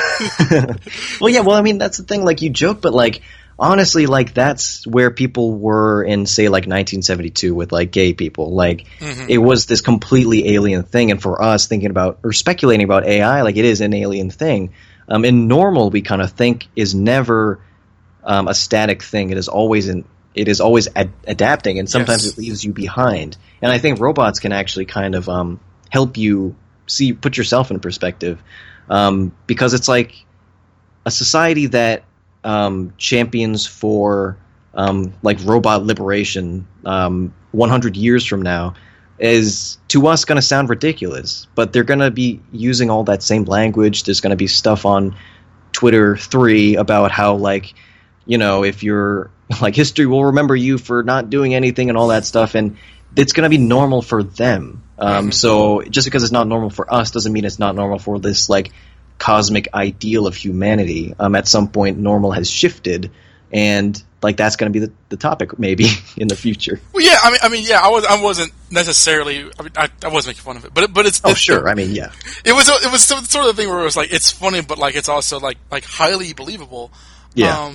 Well, yeah. Well, I mean, that's the thing. Like you joke, but like honestly, like that's where people were in, say, like 1972 with like gay people. Like it was this completely alien thing. And for us thinking about or speculating about AI, like it is an alien thing. In normal, we kind of think is never a static thing. It is always adapting, and sometimes it leaves you behind. And I think robots can actually kind of help you put yourself in perspective, because it's like a society that champions for like robot liberation 100 years from now is to us going to sound ridiculous, but they're going to be using all that same language. There's going to be stuff on Twitter 3 about how like, if you're like history will remember you for not doing anything and all that stuff. And it's going to be normal for them. So just because it's not normal for us doesn't mean it's not normal for this like cosmic ideal of humanity. At some point, normal has shifted, and like that's going to be the topic maybe in the future. Well, yeah, I mean, yeah, I wasn't necessarily. I mean, I was making fun of it, but it's. Oh, sure. I mean, yeah. It was sort of the thing where it was like it's funny, but like it's also like highly believable. Yeah.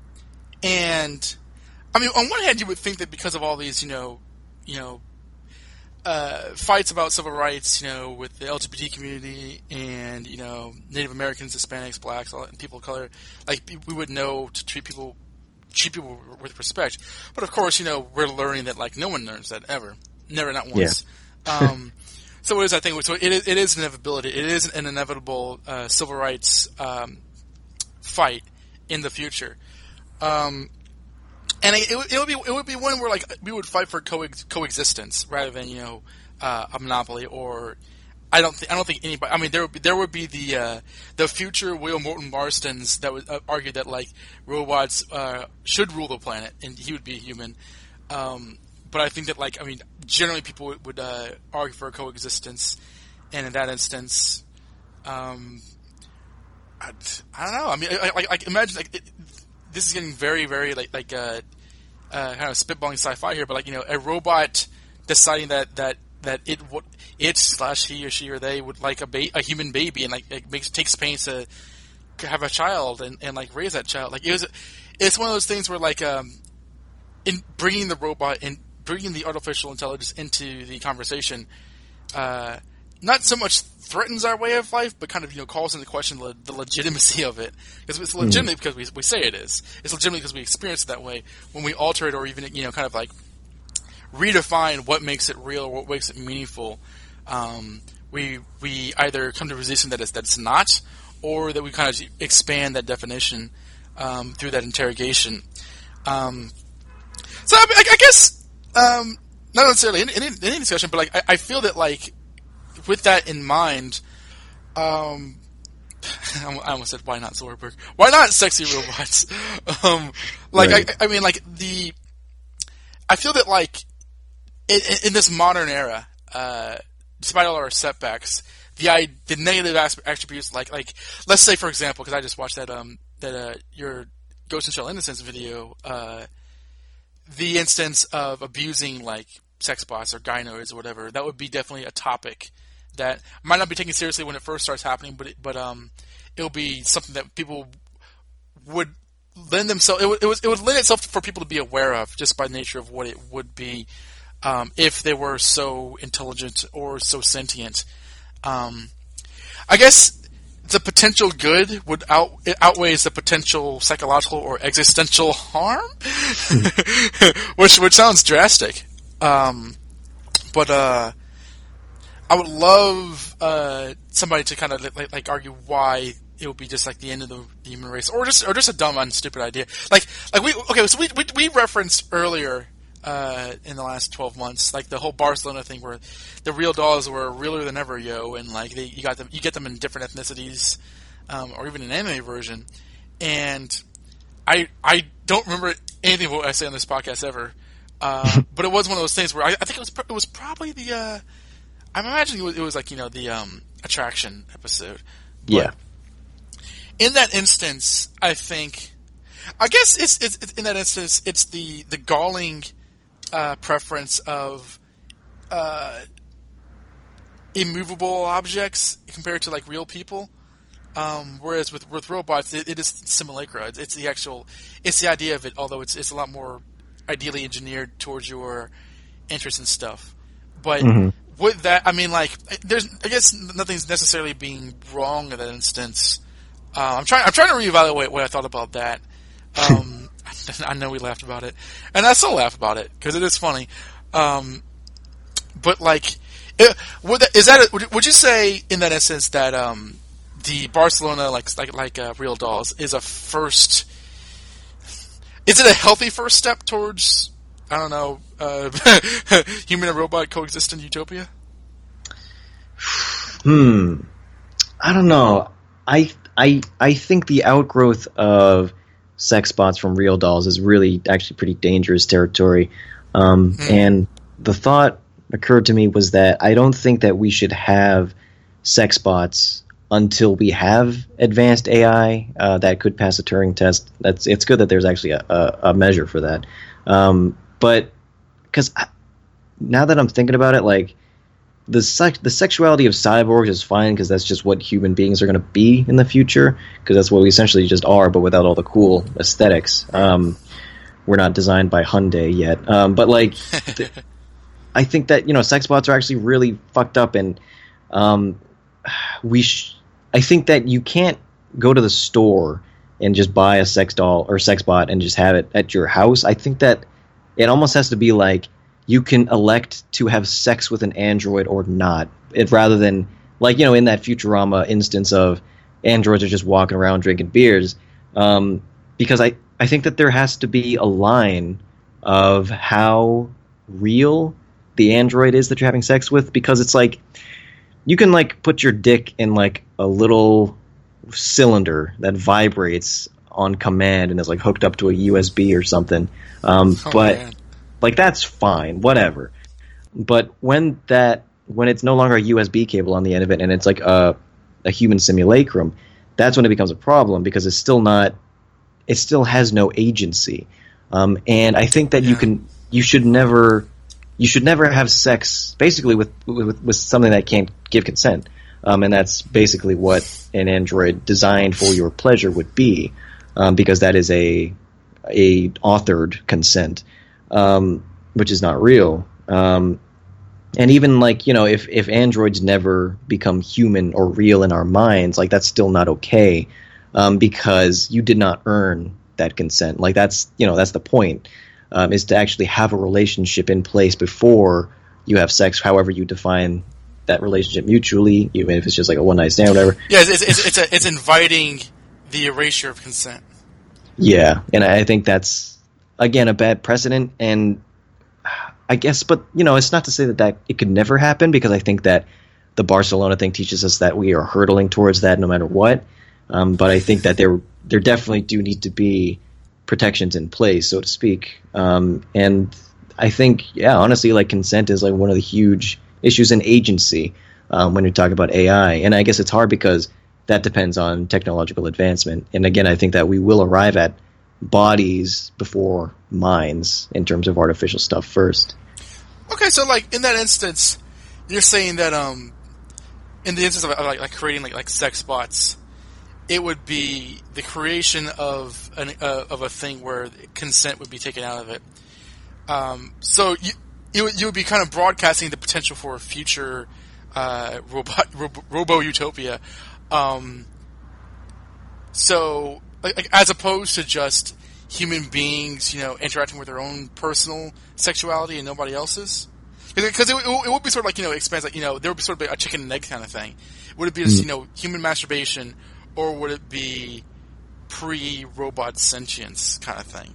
And I mean, on one hand, you would think that because of all these, fights about civil rights, with the LGBT community and Native Americans, Hispanics, blacks, and people of color, like we would know to treat people with respect. But of course, we're learning that like no one learns that ever, never, not once. Yeah. So it is, I think. So it is an inevitability. It is an inevitable civil rights fight in the future. And it would be one where like we would fight for coexistence rather than a monopoly. Or I don't think anybody. I mean, there would be the future Will Morton Marstons that would argue that like robots should rule the planet and he would be a human. But I think that like generally people would argue for coexistence, and in that instance, I don't know. I mean, I imagine like. This is getting very, very like kind of spitballing sci-fi here, but like a robot deciding that he or she or they would like a human baby and like takes pains to have a child and like raise that child. Like it's one of those things where like in bringing the robot and bringing the artificial intelligence into the conversation, not so much threatens our way of life, but kind of calls into question the legitimacy of it. Because it's legitimate because we say it is. It's legitimate because we experience it that way. When we alter it or even kind of like redefine what makes it real or what makes it meaningful, we either come to a position that it's not, or that we kind of expand that definition through that interrogation. So I guess not necessarily in any discussion, but like I feel that like with that in mind, I almost said, why not Zoidberg? Why not sexy robots? Right. I mean, I feel that, like, in this modern era, despite all our setbacks, the negative attributes, like let's say, for example, because I just watched your Ghost in Shell Innocence video, the instance of abusing, like, sex bots or gynoids or whatever, that would be definitely a topic that might not be taken seriously when it first starts happening, but it'll be something that people would lend themselves. It would lend itself for people to be aware of, just by nature of what it would be if they were so intelligent or so sentient. I guess the potential good outweighs the potential psychological or existential harm, which sounds drastic. But I would love somebody to kind of like argue why it would be just like the end of the human race, or just a dumb and stupid idea. So we referenced earlier in the last 12 months, like the whole Barcelona thing, where the real dolls were realer than ever, and like you get them in different ethnicities, or even an anime version. And I don't remember anything of what I say on this podcast ever, but it was one of those things where I think it was probably the I'm imagining it was like the attraction episode. But Yeah. in that instance, I guess it's in that instance it's the galling preference of immovable objects compared to like real people. Whereas with robots, it is simulacra. It's the idea of it. Although it's a lot more ideally engineered towards your interest in stuff. But with that, I mean, like, I guess nothing's necessarily being wrong in that instance. I'm trying to reevaluate what I thought about that. I know we laughed about it, and I still laugh about it because it is funny. But like, would you say in that instance that the Barcelona like real dolls is a first? Is it a healthy first step towards, I don't know, human and robot coexist in utopia? I don't know. I think the outgrowth of sex bots from real dolls is really actually pretty dangerous territory. And the thought occurred to me was that I don't think that we should have sex bots until we have advanced AI that could pass a Turing test. It's good that there's actually a measure for that. But because now that I'm thinking about it, like the sexuality of cyborgs is fine because that's just what human beings are going to be in the future, because that's what we essentially just are, but without all the cool aesthetics. We're not designed by Hyundai yet, but like I think that sex bots are actually really fucked up, and I think that you can't go to the store and just buy a sex doll or sex bot and just have it at your house. I think that it almost has to be like you can elect to have sex with an android or not, rather than like in that Futurama instance of androids are just walking around drinking beers. Because I think that there has to be a line of how real the android is that you're having sex with, because it's like you can like put your dick in like a little cylinder that vibrates on command and is like hooked up to a USB or something. But like that's fine, whatever. But when it's no longer a USB cable on the end of it and it's like a human simulacrum, that's when it becomes a problem, because it still has no agency. And I think that you should never have sex basically with something that can't give consent. And that's basically what an android designed for your pleasure would be, because that is a authored consent, which is not real. And even like, if androids never become human or real in our minds, like that's still not okay, because you did not earn that consent. Like that's the point, is to actually have a relationship in place before you have sex, however you define that relationship mutually, even if it's just like a one-night stand or whatever. Yeah, it's inviting the erasure of consent. Yeah, and I think that's, again, a bad precedent, and I guess, but, it's not to say that it could never happen, because I think that the Barcelona thing teaches us that we are hurtling towards that no matter what. But I think that there definitely do need to be protections in place, so to speak. And I think, honestly, like consent is like one of the huge issues in agency when you're talking about AI. And I guess it's hard because that depends on technological advancement. And again, I think that we will arrive at bodies before minds in terms of artificial stuff first. Okay, so like in that instance, you're saying that in the instance of like creating like sex bots, it would be the creation of a thing where consent would be taken out of it. So you would be kind of broadcasting the potential for a future robo utopia. So like as opposed to just human beings, interacting with their own personal sexuality and nobody else's. Because it would be sort of like, expands like, there would be sort of a chicken and egg kind of thing. Would it be just, human masturbation, or would it be pre-robot sentience kind of thing?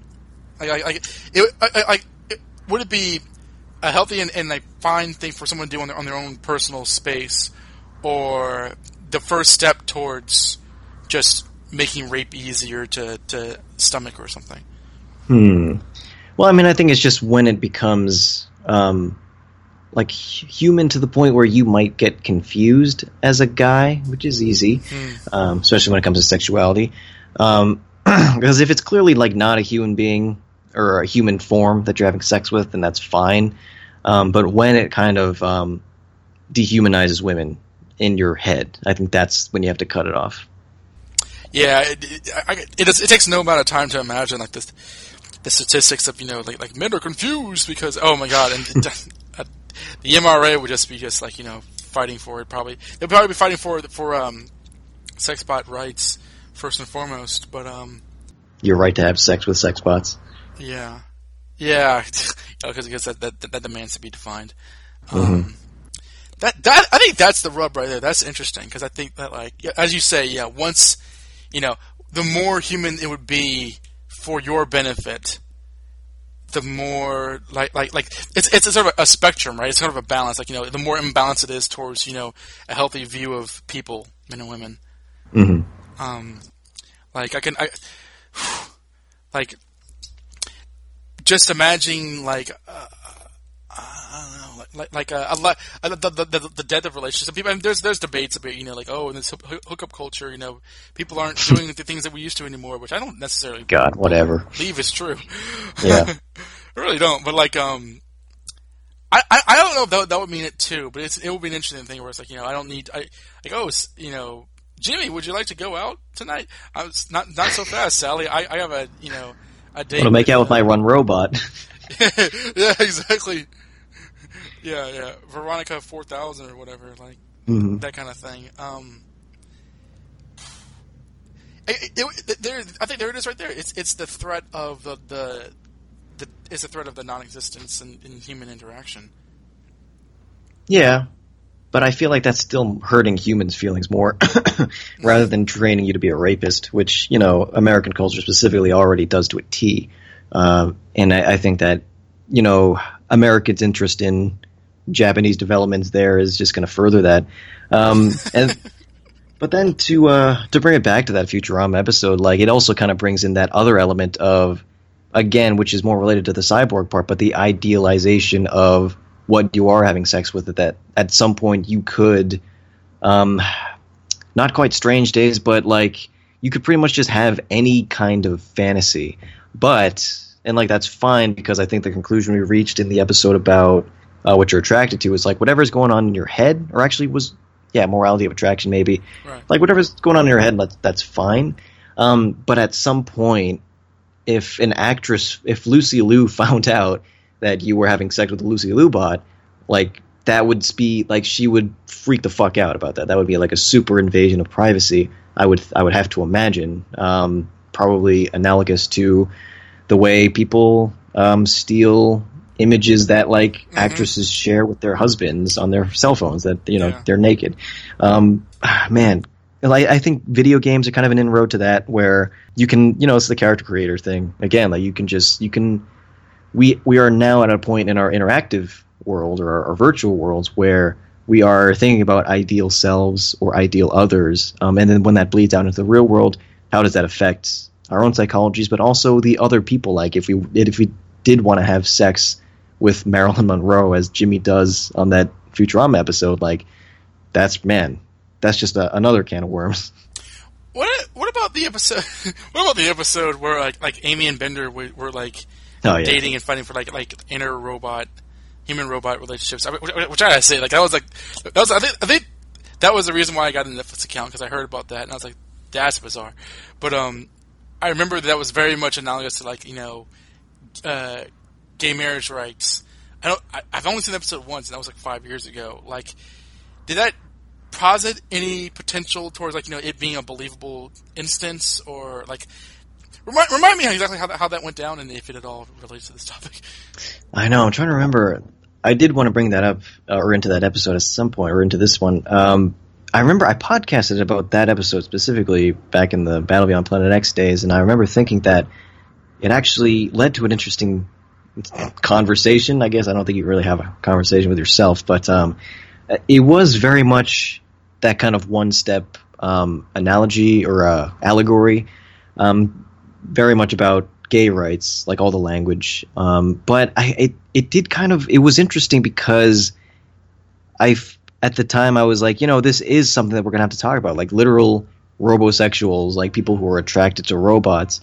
Would it be a healthy and like fine thing for someone to do on their own personal space, or the first step towards just making rape easier to stomach or something? Well, I mean, I think it's just when it becomes like human to the point where you might get confused as a guy, which is easy, especially when it comes to sexuality. Because if it's clearly like not a human being or a human form that you're having sex with, then that's fine. But when it kind of dehumanizes women in your head, I think that's when you have to cut it off. Yeah, it takes no amount of time to imagine like the statistics of like men are confused because oh my god, and the MRA would just be like fighting for it. They'll probably be fighting for sex bot rights first and foremost. But your right to have sex with sex bots. Yeah, because that demands to be defined. That I think that's the rub right there. That's interesting because I think that like as you say, once the more human it would be for your benefit, the more like it's a sort of a spectrum, right? It's sort of a balance. Like the more imbalanced it is towards a healthy view of people, men and women. Like like just imagining like I don't know, like the death of relationships. People, I mean, there's debates about like in this hookup culture, people aren't doing the things that we used to anymore, which I don't necessarily believe is true. Yeah, I really don't. But like I don't know if that would mean it too, but it would be an interesting thing where it's like I don't need Jimmy, would you like to go out tonight? I was not so fast, Sally. I have a date. I want to make out with my Run robot. Yeah, exactly. Yeah. Veronica 4000 or whatever, like that kind of thing. I think there it is right there. It's the threat of it's the threat of the non-existence in human interaction. Yeah, but I feel like that's still hurting humans' feelings more, rather than training you to be a rapist, which American culture specifically already does to a T. And I think that Americans' interest in Japanese developments there is just going to further that. But then to bring it back to that Futurama episode, like it also kind of brings in that other element of, again, which is more related to the cyborg part, but the idealization of what you are having sex with, that at some point you could, not quite Strange Days, but like you could pretty much just have any kind of fantasy. And like that's fine, because I think the conclusion we reached in the episode about what you're attracted to is like whatever's going on in your head, or actually was, morality of attraction maybe. Right. Like whatever's going on in your head, that's fine. But at some point, if Lucy Liu found out that you were having sex with the Lucy Liu bot, like that would be like she would freak the fuck out about that. That would be like a super invasion of privacy. I would have to imagine, probably analogous to the way people steal images that like actresses share with their husbands on their cell phones that they're naked. Man, I think video games are kind of an inroad to that, where you can it's the character creator thing again. Like we are now at a point in our interactive world or our virtual worlds where we are thinking about ideal selves or ideal others, and then when that bleeds out into the real world, how does that affect our own psychologies, but also the other people? Like if we did want to have sex with Marilyn Monroe, as Jimmy does on that Futurama episode, like that's just another can of worms. What about the episode? What about the episode where like Amy and Bender were like dating and fighting for like inner robot, human robot relationships? Which I gotta say, like I think that was the reason why I got a Netflix account, because I heard about that and I was like, that's bizarre. But I remember that was very much analogous to like gay marriage rights. I've only seen the episode once, and that was like 5 years ago. Like, did that posit any potential towards like it being a believable instance, or like remind me exactly how that went down, and if it at all relates to this topic? I know, I'm trying to remember. I did want to bring that up or into that episode at some point, or into this one. I remember I podcasted about that episode specifically back in the Battle Beyond Planet X days, and I remember thinking that it actually led to an interesting conversation. I guess I don't think you really have a conversation with yourself, but it was very much that kind of one-step analogy or allegory, very much about gay rights, like all the language. But it was interesting because at the time I was like, this is something that we're going to have to talk about, like literal robosexuals, like people who are attracted to robots.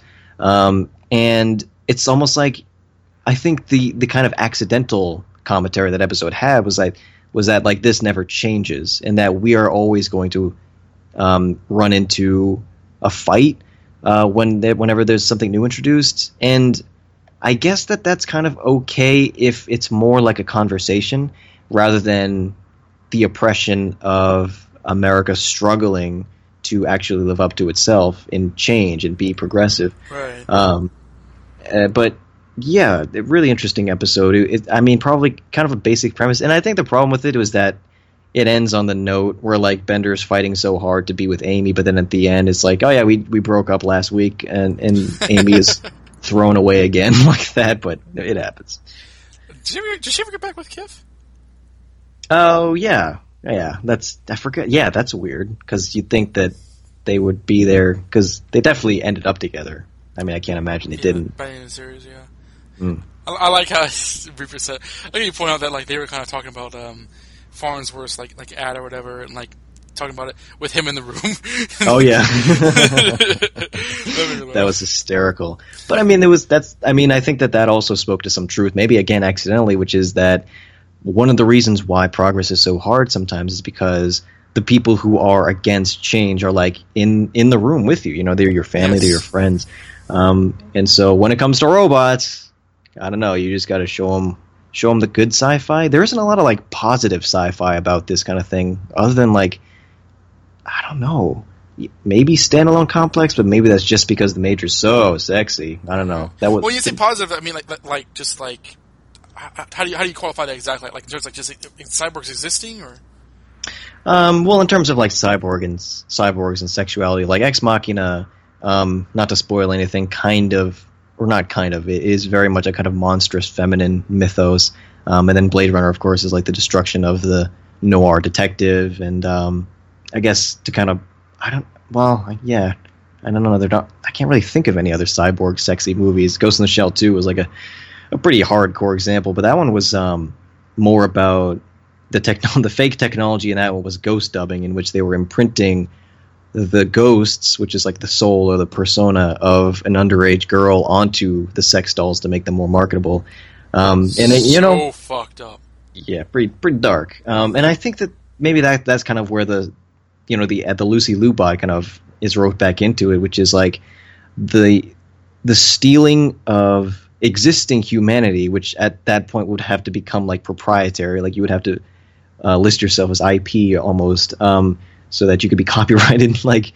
And it's almost like, I think the kind of accidental commentary that episode had was that like this never changes, and that we are always going to run into a fight whenever there's something new introduced. And I guess that's kind of okay if it's more like a conversation rather than the oppression of America struggling to actually live up to itself and change and be progressive. Right. But yeah, a really interesting episode. Probably kind of a basic premise, and I think the problem with it was that it ends on the note where like Bender's fighting so hard to be with Amy, but then at the end it's like, oh yeah, we broke up last week, and Amy is thrown away again like that. But it happens. Did she ever get back with Kif? Oh yeah. I forget. Yeah, that's weird, because you'd think that they would be there, because they definitely ended up together. I mean, I can't imagine they didn't. By the end of the series, yeah. I like how Reaper said. I think you point out that like they were kind of talking about Farnsworth's like ad or whatever, and like talking about it with him in the room. Oh yeah, that was hysterical. But I mean, I think that also spoke to some truth, maybe again accidentally, which is that one of the reasons why progress is so hard sometimes is because the people who are against change are like in the room with you. They're your family, they're your friends. And so when it comes to robots, I don't know, you just got to show them the good sci-fi. There isn't a lot of like positive sci-fi about this kind of thing, other than like, I don't know, maybe Standalone Complex, but maybe that's just because the Major's so sexy. I don't know. Well, you say positive, I mean like just like how do you qualify that exactly? Like in terms of like just cyborgs existing, or? Well, in terms of like cyborgs and sexuality, like Ex Machina, not to spoil anything, it is very much a kind of monstrous feminine mythos. And then Blade Runner, of course, is like the destruction of the noir detective. And I guess to kind of, I don't know. I can't really think of any other cyborg sexy movies. Ghost in the Shell 2 was like a pretty hardcore example, but that one was more about the fake technology, and that one was ghost dubbing, in which they were imprinting the ghosts, which is like the soul or the persona of an underage girl, onto the sex dolls to make them more marketable. So fucked up. Yeah, pretty dark. And I think that maybe that's kind of where the Lucy Liu bot kind of is wrote back into it, which is like the stealing of existing humanity, which at that point would have to become like proprietary. Like you would have to list yourself as IP almost, so that you could be copyrighted. Like,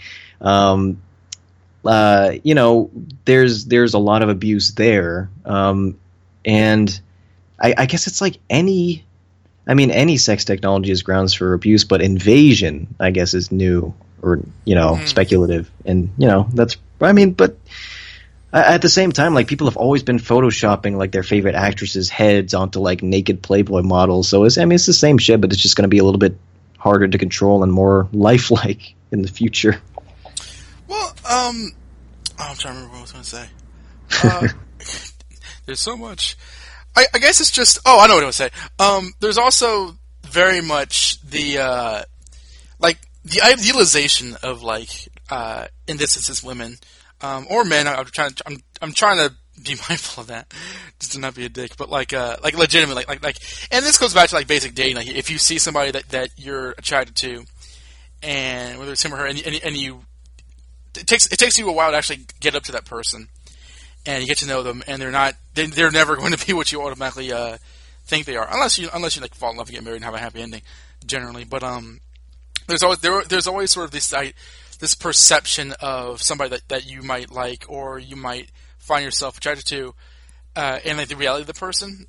there's a lot of abuse there. And I guess it's like any sex technology is grounds for abuse, but invasion, I guess, is new or, speculative. And, but At the same time, like, people have always been photoshopping like their favorite actresses' heads onto like naked Playboy models. So it's the same shit, but it's just going to be a little bit harder to control and more lifelike in the future. Well, I'm trying to remember what I was going to say. There's so much. I guess it's just. Oh, I know what I was going to say. There's also very much the the idealization of in this instance women or men. I'm trying to be mindful of that, just to not be a dick. But legitimately, and this goes back to basic dating. Like, if you see somebody that you're attracted to, and whether it's him or her, and you, it takes you a while to actually get up to that person, and you get to know them, and they're never going to be what you automatically think they are, unless you fall in love and get married and have a happy ending, generally. But there's always sort of this perception of somebody that you might like or you might find yourself attracted to, and the reality of the person.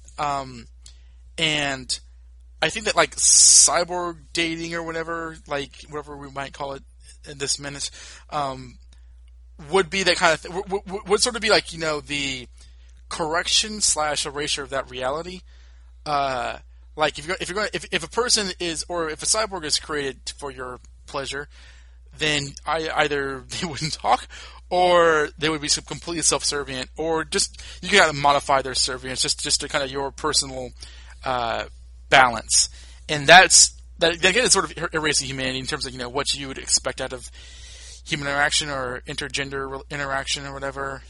And I think that cyborg dating or whatever we might call it in this minute, would be that kind of would sort of be the correction / erasure of that reality. If a person is, or if a cyborg is created for your pleasure, then either they wouldn't talk, or they would be completely self-servient, or just you can kind of modify their servience just to kind of your personal balance, and that again is sort of erasing humanity in terms of what you would expect out of human interaction or intergender interaction or whatever.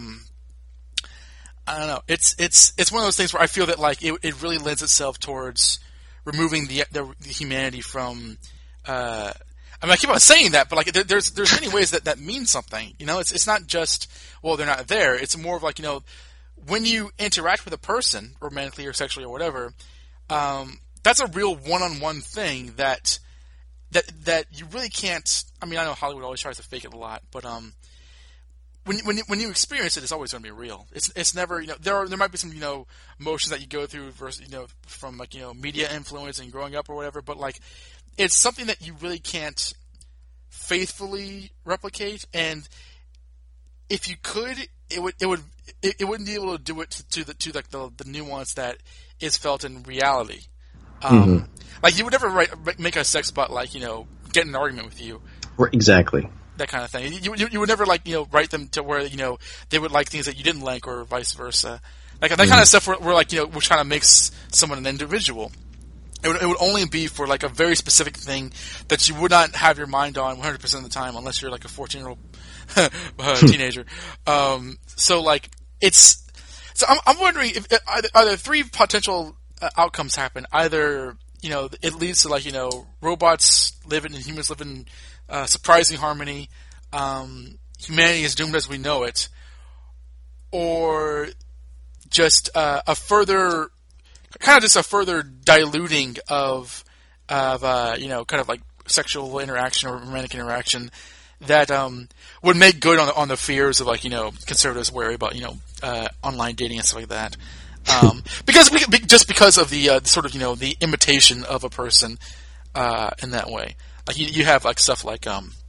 I don't know. It's one of those things where I feel that it really lends itself towards removing the humanity from. I keep on saying that, but there's many ways that means something. It's not just they're not there. It's more of when you interact with a person romantically or sexually or whatever, that's a real one-on-one thing that you really can't. I know Hollywood always tries to fake it a lot, but when you experience it, it's always going to be real. It's never there might be some emotions that you go through versus from media influence and growing up or whatever, but it's something that you really can't faithfully replicate, and if you could, it wouldn't be able to do it to the nuance that is felt in reality. You would never make a sex bot get in an argument with you. Exactly. That kind of thing. You would never write them to where they would like things that you didn't like, or vice versa. That kind of stuff where which kind of makes someone an individual. It would only be for a very specific thing that you would not have your mind on 100% of the time, unless you're a 14-year-old teenager. So I'm wondering if are there three potential outcomes happen. Either it leads to robots living and humans live in surprising harmony. Humanity is doomed as we know it, or just a further diluting of sexual interaction or romantic interaction that would make good on the fears of conservatives worry about online dating and stuff like that. Because of the sort of the imitation of a person in that way. You have stuff what's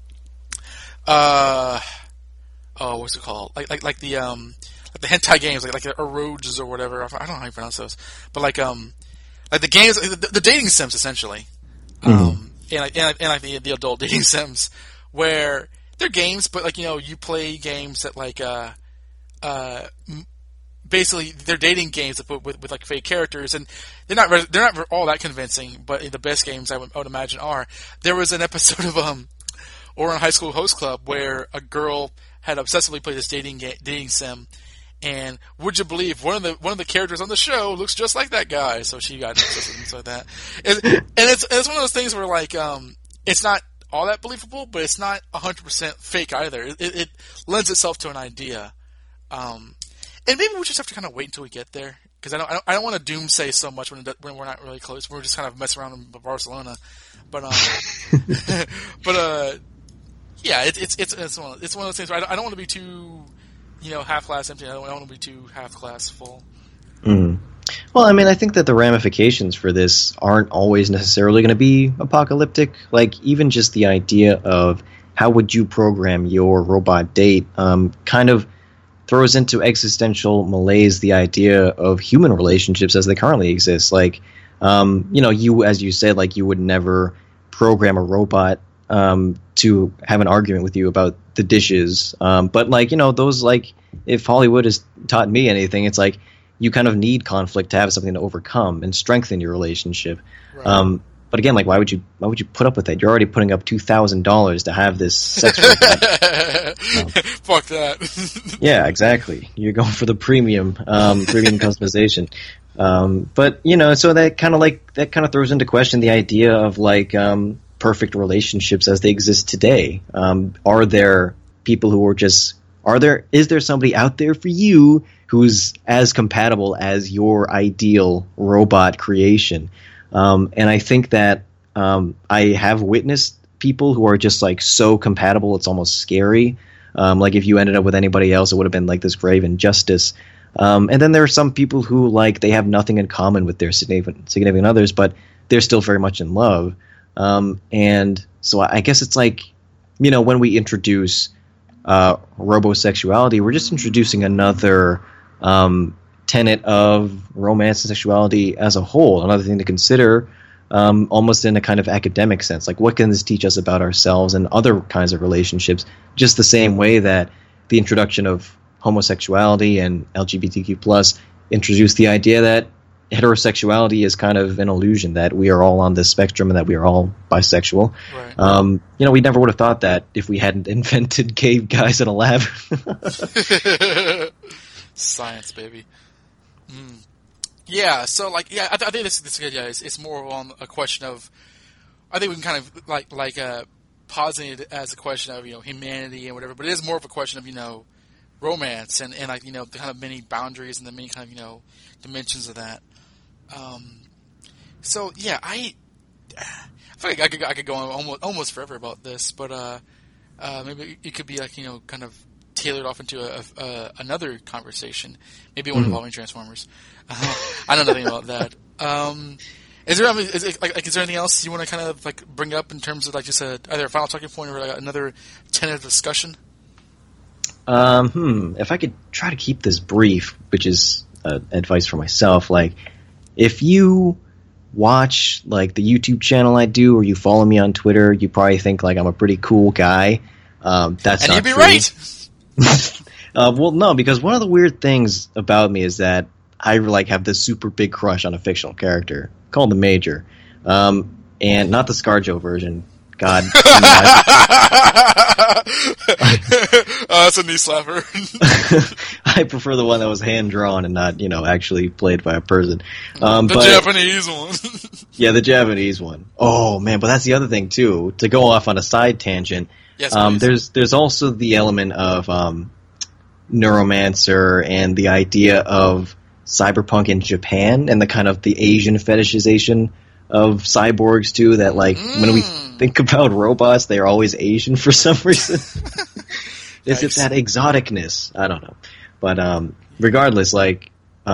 it called? The hentai games, like the Eroges or whatever. I don't know how you pronounce those, but the games, the dating sims essentially, and the adult dating sims, where they're games, but you play games that basically they're dating games with fake characters, and they're not all that convincing. But the best games I would imagine are. There was an episode of Ouran High School Host Club where a girl had obsessively played this dating sim. And would you believe one of the characters on the show looks just like that guy? So she got obsessed with things like that. And it's one of those things where it's not all that believable, but it's not 100% fake either. It lends itself to an idea. And maybe we just have to kind of wait until we get there, because I don't want to doomsay so much when we're not really close. We're just kind of messing around in Barcelona, but yeah, it's one of those things where I don't want to be too half glass empty. I don't want to be too half glass full. Well, I think that the ramifications for this aren't always necessarily going to be apocalyptic. Even just the idea of how would you program your robot date, kind of throws into existential malaise the idea of human relationships as they currently exist. Like, you, as you said, like, you would never program a robot to have an argument with you about the dishes. But, like, those, like, if Hollywood has taught me anything, it's like you kind of need conflict to have something to overcome and strengthen your relationship. Right. But again, like, why would you put up with that? You're already putting up $2,000 to have this sex robot. Fuck that. Yeah, exactly. You're going for the premium customization. But so that kind of throws into question the idea of like perfect relationships as they exist today. Are there people who are is there somebody out there for you who's as compatible as your ideal robot creation? And I think that I have witnessed people who are just like so compatible it's almost scary. Like if you ended up with anybody else, it would have been like this grave injustice. And then there are some people who like they have nothing in common with their significant others, but they're still very much in love. And so I guess it's like, when we introduce robosexuality, we're just introducing another tenet of romance and sexuality as a whole, another thing to consider, almost in a kind of academic sense. Like, what can this teach us about ourselves and other kinds of relationships? Just the same way that the introduction of homosexuality and LGBTQ+ introduced the idea that heterosexuality is kind of an illusion, that we are all on this spectrum and that we are all bisexual. Right. We never would have thought that if we hadn't invented gay guys in a lab. Science, baby. Yeah, so I think this is good. Yeah, it's more on a question of, I think we can kind of like positing it as a question of humanity and whatever, but it is more of a question of romance and like the kind of many boundaries and the many kind of dimensions of that. So yeah, I feel like I could go on almost forever about this, but maybe it could be like kind of tailored off into another conversation, maybe one involving Transformers. I know nothing about that. Is there anything else you want to kind of like bring up in terms of like just either a final talking point or another tentative discussion? If I could try to keep this brief, which is advice for myself, like if you watch like the YouTube channel I do, or you follow me on Twitter, you probably think like I'm a pretty cool guy. That's and not you'd be true. Right. Well, no, because one of the weird things about me is that I like have this super big crush on a fictional character called the Major, and not the ScarJo version. God, that's a knee slapper. I prefer the one that was hand drawn and not, actually played by a person. Japanese one. Yeah, the Japanese one. Oh man, but that's the other thing too. To go off on a side tangent, yes, there's also the element of Neuromancer and the idea of cyberpunk in Japan and the kind of the Asian fetishization of cyborgs too. That like when we think about robots, they're always Asian for some reason. Is it that exoticness? I don't know. But regardless, like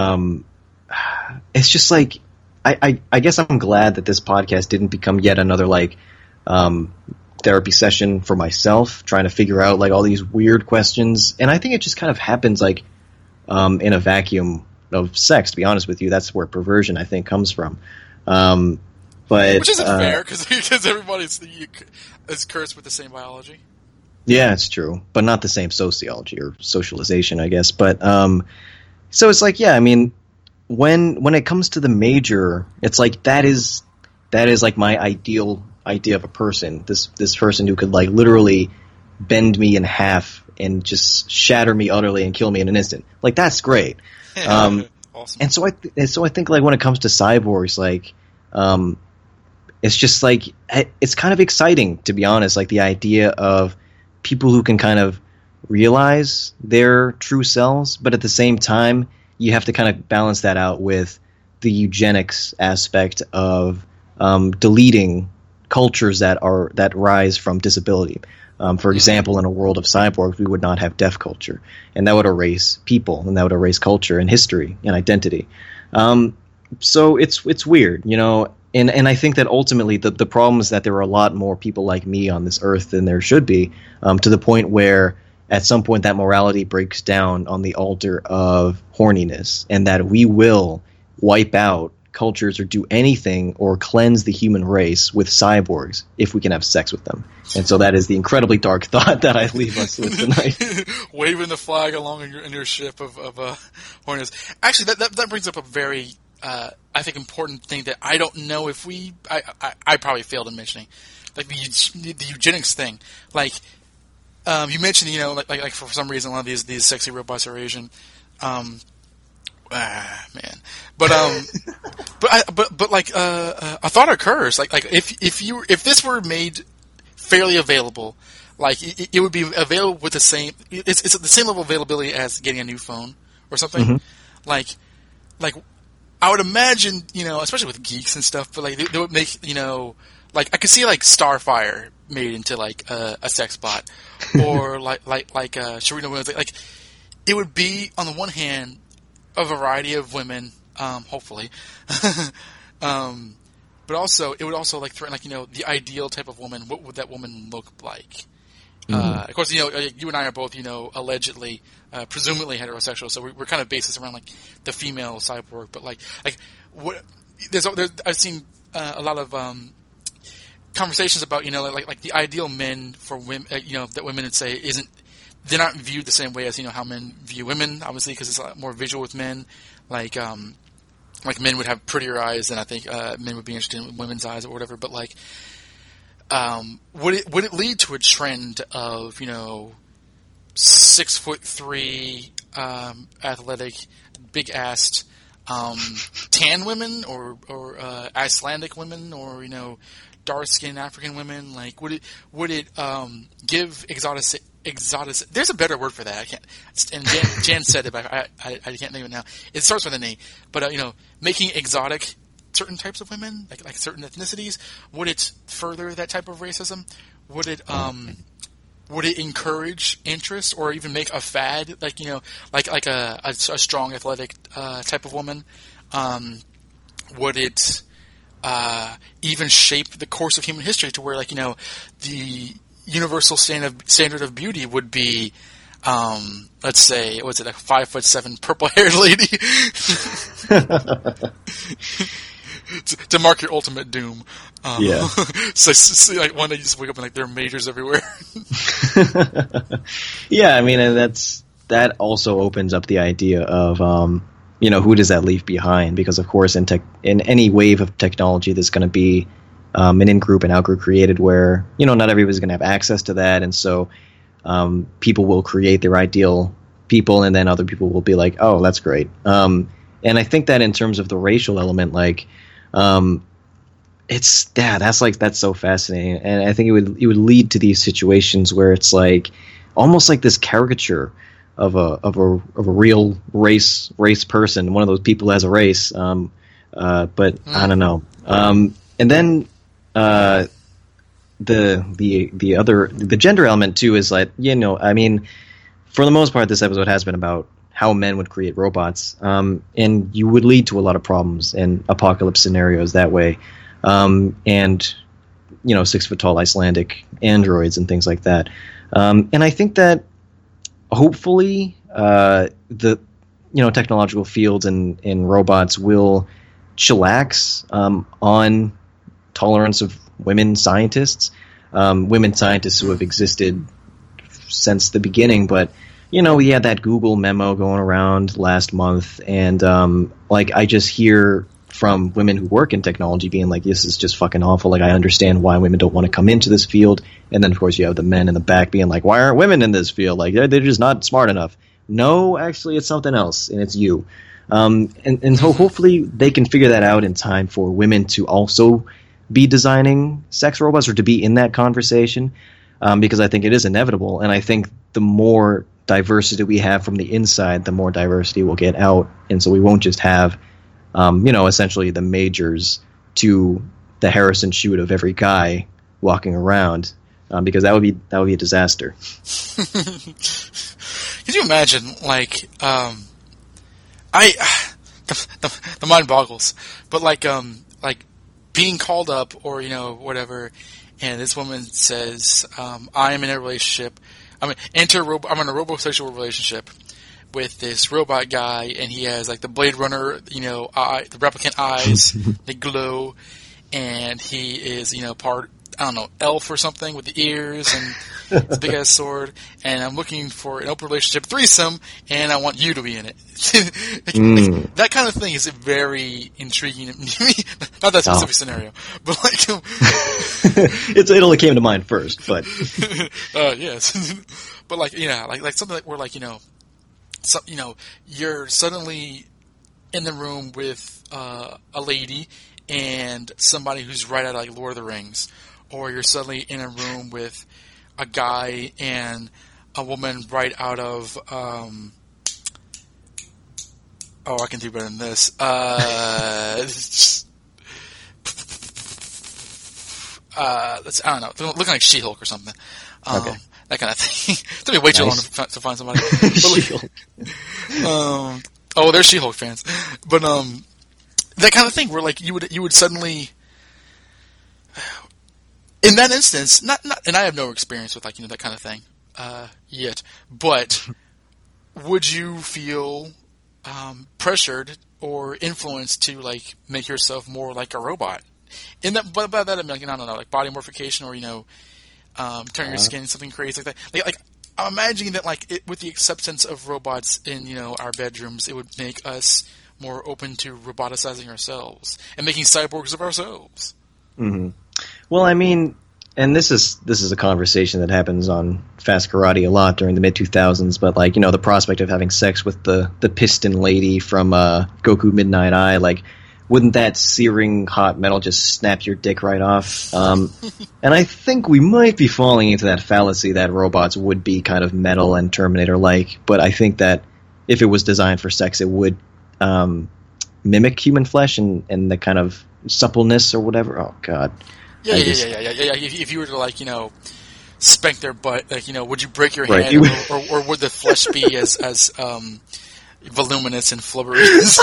it's just like I guess I'm glad that this podcast didn't become yet another like therapy session for myself, trying to figure out like all these weird questions. And I think it just kind of happens like in a vacuum of sex, to be honest with you. That's where perversion, I think, comes from. But which isn't fair, because everybody's is cursed with the same biology. Yeah, it's true, but not the same sociology or socialization, I guess. But so it's like, yeah, I mean, when it comes to the Major, it's like that is like my ideal idea of a person. This person who could like literally bend me in half and just shatter me utterly and kill me in an instant. Like that's great. Awesome. And so I think like when it comes to cyborgs, like it's just like it's kind of exciting, to be honest. Like the idea of people who can kind of realize their true selves, but at the same time, you have to kind of balance that out with the eugenics aspect of deleting cultures that rise from disability. For example, in a world of cyborgs, we would not have deaf culture, and that would erase people, and that would erase culture and history and identity. So it's weird, and I think that ultimately the problem is that there are a lot more people like me on this earth than there should be, to the point where at some point that morality breaks down on the altar of horniness, and that we will wipe out cultures or do anything or cleanse the human race with cyborgs if we can have sex with them. And so that is the incredibly dark thought that I leave us with tonight. Waving the flag along in your ship of horniness. Actually, that brings up a very I think important thing that I don't know if I probably failed in mentioning, like the eugenics thing. Like you mentioned, like for some reason a lot of these sexy robots are Asian. Man, but like a thought occurs, like if this were made fairly available, like it would be available with the same, it's the same level of availability as getting a new phone or something. Mm-hmm. Like I would imagine, especially with geeks and stuff, but like they would make, like I could see like Starfire made into like a sex bot, or like Serena Williams. Like it would be, on the one hand, a variety of women, hopefully, but also it would also like threaten, like, the ideal type of woman. What would that woman look like? Mm-hmm. Of course, you and I are both, allegedly, presumably heterosexual, so we're kind of based this around like the female cyborg. But like what? I've seen a lot of conversations about, like the ideal men for women, that women would say they're not viewed the same way as, how men view women, obviously, because it's a lot more visual with men. Like men would have prettier eyes than I think men would be interested in women's eyes or whatever. But like, would it lead to a trend of 6'3", athletic, big-assed, tan women or Icelandic women, or dark-skinned African women? Like, would it give exotic? There's a better word for that. I can't. And Jan said it, but I can't think of it now. It starts with an A. But making exotic certain types of women, like certain ethnicities, would it further that type of racism? Would it encourage interest, or even make a fad, like like a strong athletic type of woman? Would it even shape the course of human history to where, like, the universal standard of beauty would be, let's say, what's it, a 5'7" purple-haired lady? to mark your ultimate doom. Yeah. So like one day you just wake up and like there are majors everywhere. Yeah, I mean, and that also opens up the idea of who does that leave behind? Because of course in any wave of technology there's going to be an in-group and out-group created where not everybody's going to have access to that, and so people will create their ideal people, and then other people will be like, oh, that's great. And I think that in terms of the racial element, like that's so fascinating, and I think it would lead to these situations where it's like almost like this caricature of a real race person, one of those people as a race, but I don't know. And then the gender element too is like, I mean, for the most part this episode has been about how men would create robots, and you would lead to a lot of problems and apocalypse scenarios that way, and 6-foot-tall Icelandic androids and things like that, and I think that hopefully the technological fields and robots will chillax on tolerance of women scientists who have existed since the beginning, but we had that Google memo going around last month, and I just hear from women who work in technology being like, this is just fucking awful. Like, I understand why women don't want to come into this field. And then, of course, you have the men in the back being like, why aren't women in this field? Like, they're just not smart enough. No, actually, it's something else, and it's you. And so hopefully they can figure that out in time for women to also be designing sex robots, or to be in that conversation, because I think it is inevitable. And I think the more diversity we have from the inside, the more diversity we'll get out. And so we won't just have essentially the majors to the Harrison shoot of every guy walking around, because that would be a disaster. Could you imagine, like, the mind boggles, but like being called up, or whatever, and this woman says, I am in a relationship I'm in a robosexual relationship with this robot guy, and he has like the Blade Runner, the replicant eyes, they glow, and he is, part, I don't know, elf or something with the ears and his big ass sword, and I'm looking for an open relationship threesome, and I want you to be in it. Like, that kind of thing is very intriguing to me. Not that specific scenario, but like, it only came to mind first, but yes, but like, like something like where like, you're suddenly in the room with a lady and somebody who's right out of like Lord of the Rings, or you're suddenly in a room with a guy and a woman right out of I can do better than this. I don't know, looking like She-Hulk or something. Okay. That kind of thing. It took me way too long to find somebody. They're She-Hulk fans, but that kind of thing where like you would suddenly, in that instance, not, and I have no experience with like that kind of thing yet, but would you feel pressured or influenced to like make yourself more like a robot? In that, but by that I mean like, I don't know, like body morphication, or turn your skin something crazy like that. Like I'm imagining that like with the acceptance of robots in our bedrooms, it would make us more open to roboticizing ourselves and making cyborgs of ourselves. Mm-hmm. Well, I mean, and this is a conversation that happens on Fast Karate a lot during the mid 2000s. But like the prospect of having sex with the piston lady from Goku Midnight Eye, like, wouldn't that searing hot metal just snap your dick right off? And I think we might be falling into that fallacy that robots would be kind of metal and Terminator-like. But I think that if it was designed for sex, it would mimic human flesh and the kind of suppleness or whatever. Oh, God. Yeah. If you were to, like, spank their butt, like, would you break your Right. hand, or would the flesh be as voluminous and flubbery as...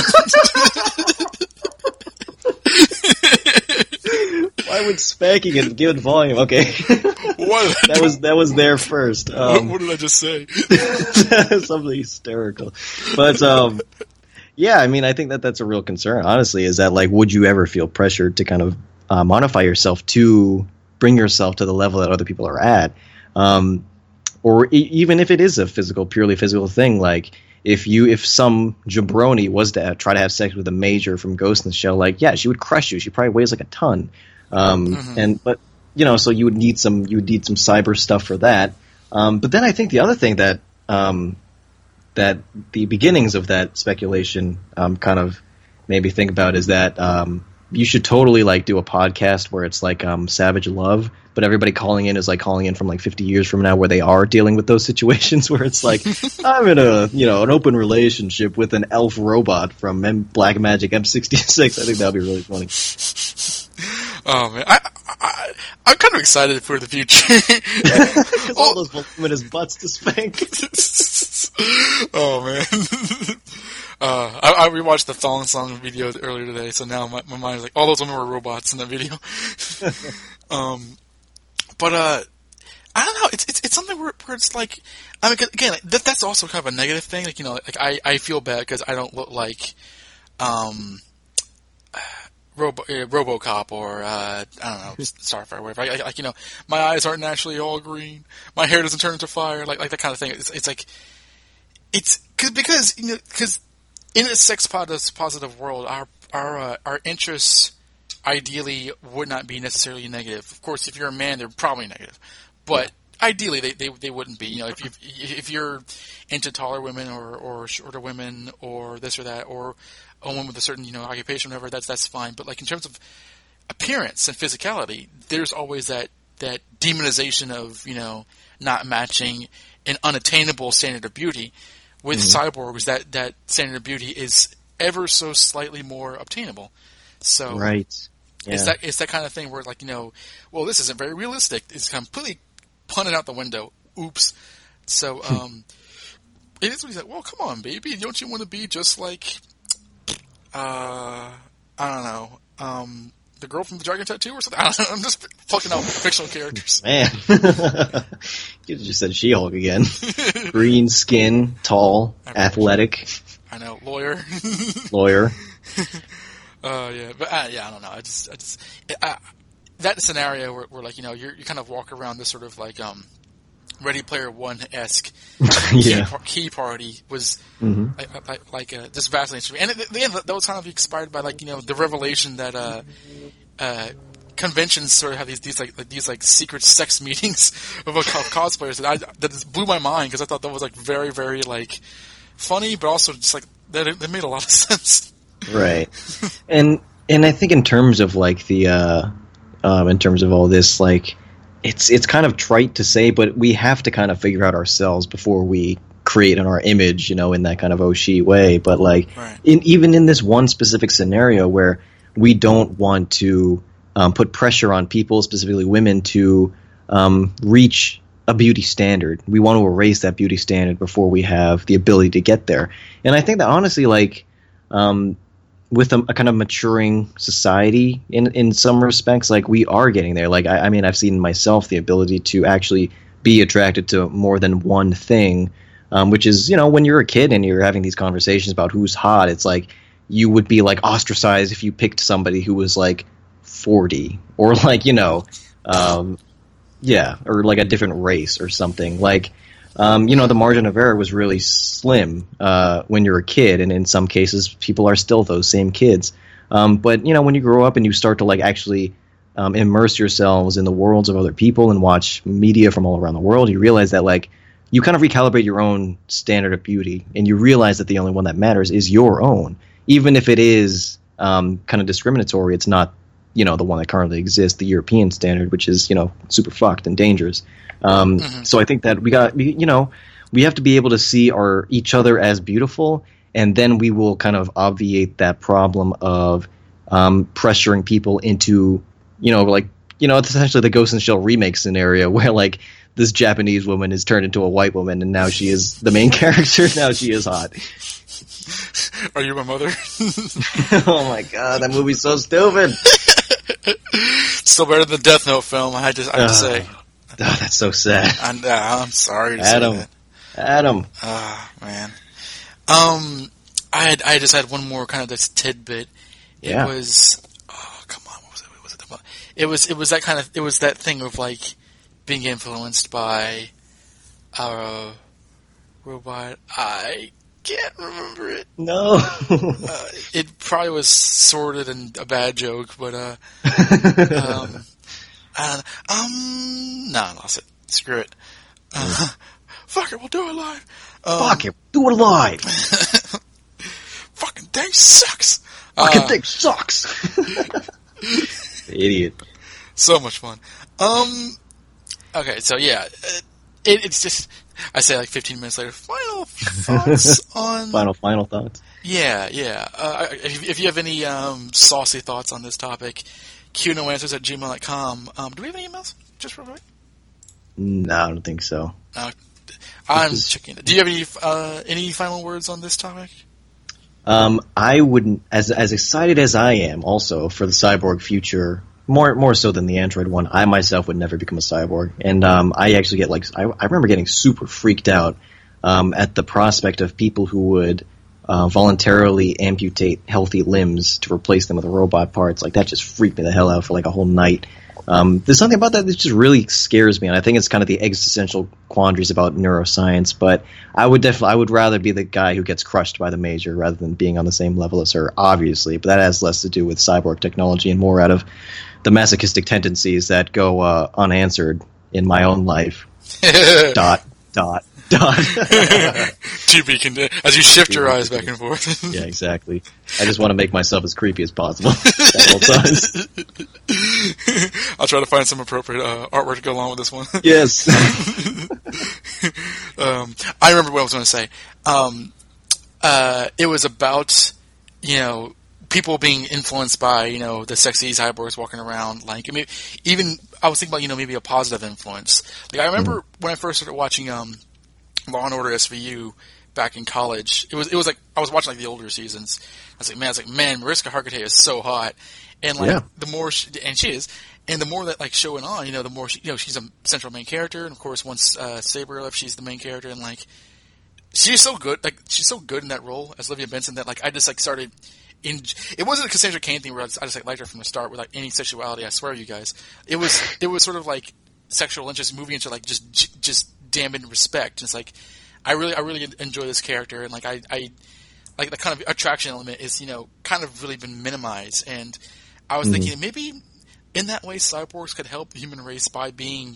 Why would spanking and given volume? Okay, that was there first. What did I just say? Something hysterical, but yeah, I mean, I think that's a real concern. Honestly, is that like, would you ever feel pressured to kind of modify yourself to bring yourself to the level that other people are at, or even if it is a purely physical thing, like. If some jabroni was to try to have sex with a major from Ghost in the Shell, like, yeah, she would crush you. She probably weighs like a ton. But so you would need some cyber stuff for that. But then I think the other thing that that the beginnings of that speculation kind of made me think about is that you should totally like do a podcast where it's like Savage Love, but everybody calling in is like calling in from like 50 years from now, where they are dealing with those situations where it's like, I'm in an open relationship with an elf robot from Black Magic M66. I think that'd be really funny. Oh man, I'm kind of excited for the future. Because all those voluminous butts to spank. Oh man. I rewatched the Thong Song video earlier today, so now my mind is like, all those women were robots in that video. But I don't know. It's something where it's like, I mean, again, that's also kind of a negative thing. Like, like I feel bad because I don't look like RoboCop or I don't know, Starfire or whatever. Like my eyes aren't naturally all green. My hair doesn't turn into fire. Like that kind of thing. It's like because in a sex positive world, our interests ideally would not be necessarily negative. Of course, if you're a man, they're probably negative, but ideally they wouldn't be. If you're into taller women or shorter women or this or that, or a woman with a certain occupation, whatever, that's fine. But like in terms of appearance and physicality, there's always that demonization of not matching an unattainable standard of beauty. With cyborgs, that standard of beauty is ever so slightly more obtainable. So right. Yeah. It's that kind of thing where, like, well, this isn't very realistic. It's completely punted out the window. Oops. So it is what he's like, well, come on, baby. Don't you want to be just like, I don't know, the girl from the Dragon Tattoo or something. I don't know. I'm just plucking out fictional characters. Man, you just said She-Hulk again. Green skin, tall, athletic. I know, lawyer. Yeah, but yeah, I don't know. I just that scenario where like, you know, you kind of walk around this sort of like Ready Player One-esque key party was just vastly interesting. And that was kind of inspired by, like, you know, the revelation that conventions sort of have these secret sex meetings of cosplayers that just blew my mind, because I thought that was like very, very like funny, but also just like that made a lot of sense. Right. And I think in terms of like the in terms of all this, like, it's kind of trite to say, but we have to kind of figure out ourselves before we create in our image, you know, in that kind of Oshii way. But like, even in this one specific scenario where we don't want to put pressure on people, specifically women, to reach a beauty standard. We want to erase that beauty standard before we have the ability to get there. And I think that honestly, like, with a kind of maturing society in some respects, like, we are getting there. Like, I mean, I've seen myself the ability to actually be attracted to more than one thing, which is, you know, when you're a kid and you're having these conversations about who's hot, it's like you would be like ostracized if you picked somebody who was like 40 or like, you know, or like a different race or something. Like, you know, the margin of error was really slim when you're a kid, and in some cases, people are still those same kids. But, you know, when you grow up and you start to, like, actually immerse yourselves in the worlds of other people and watch media from all around the world, you realize that, like, you kind of recalibrate your own standard of beauty, and you realize that the only one that matters is your own. Even if it is kind of discriminatory, it's not, you know, the one that currently exists, the European standard, which is, you know, super fucked and dangerous. So I think that we have to be able to see each other as beautiful, and then we will kind of obviate that problem of pressuring people into, you know, like, you know, it's essentially the Ghost in the Shell remake scenario where, like, this Japanese woman is turned into a white woman, and now she is the main character. Now she is hot. Are you my mother? Oh my god, that movie's so stupid. Still better than the Death Note film, I have to say. Oh, that's so sad. I'm sorry to say that. Adam. Oh, man. I just had one more kind of this tidbit. Yeah. It was, oh, come on, what was it? It was that kind of, it was that thing of, like, being influenced by a robot. I can't remember it. No. It probably was sordid and a bad joke, but, I lost it. Screw it. Fuck it, we'll do it live. Fuck it, do it live. Fucking thing sucks. Fucking thing sucks. Idiot. So much fun. Okay, so yeah, it's just, I say like 15 minutes later, final thoughts on... Final thoughts. Yeah. If you have any saucy thoughts on this topic, qnoanswers@gmail.com. Do we have any emails? Just real quick? No, I don't think so. I'm checking it. Do you have any final words on this topic? I wouldn't, as excited as I am also for the cyborg future, more so than the android one, I myself would never become a cyborg. And I actually get, like, I remember getting super freaked out at the prospect of people who would voluntarily amputate healthy limbs to replace them with robot parts. Like, that just freaked me the hell out for like a whole night. There's something about that just really scares me, and I think it's kind of the existential quandaries about neuroscience. But I would rather be the guy who gets crushed by the Major rather than being on the same level as her, obviously. But that has less to do with cyborg technology and more out of the masochistic tendencies that go unanswered in my own life. dot. As you shift your eyes back and forth. Yeah, exactly. I just want to make myself as creepy as possible at all times. I'll try to find some appropriate artwork to go along with this one. Yes. I remember what I was going to say. It was about, you know, people being influenced by, you know, the sexy cyborgs walking around. Like, I mean, even I was thinking about, you know, maybe a positive influence. Like, I remember when I first started watching Law and Order SVU back in college. It was like I was watching like the older seasons. I was like, man, Mariska Hargitay is so hot. And like Yeah. the more, and she is, and the more that like showing on, the more she's a central main character, and of course once Saber left, she's the main character, and like she's so good, like she's so good in that role as Olivia Benson that like I just like started. It wasn't a Cassandra Cain thing where I just like liked her from the start without any sexuality. I swear, you guys, it was sort of like sexual interest moving into like just dampened respect. And it's like I really enjoy this character, and like I like the kind of attraction element is kind of really been minimized. And I was thinking maybe in that way cyborgs could help the human race by being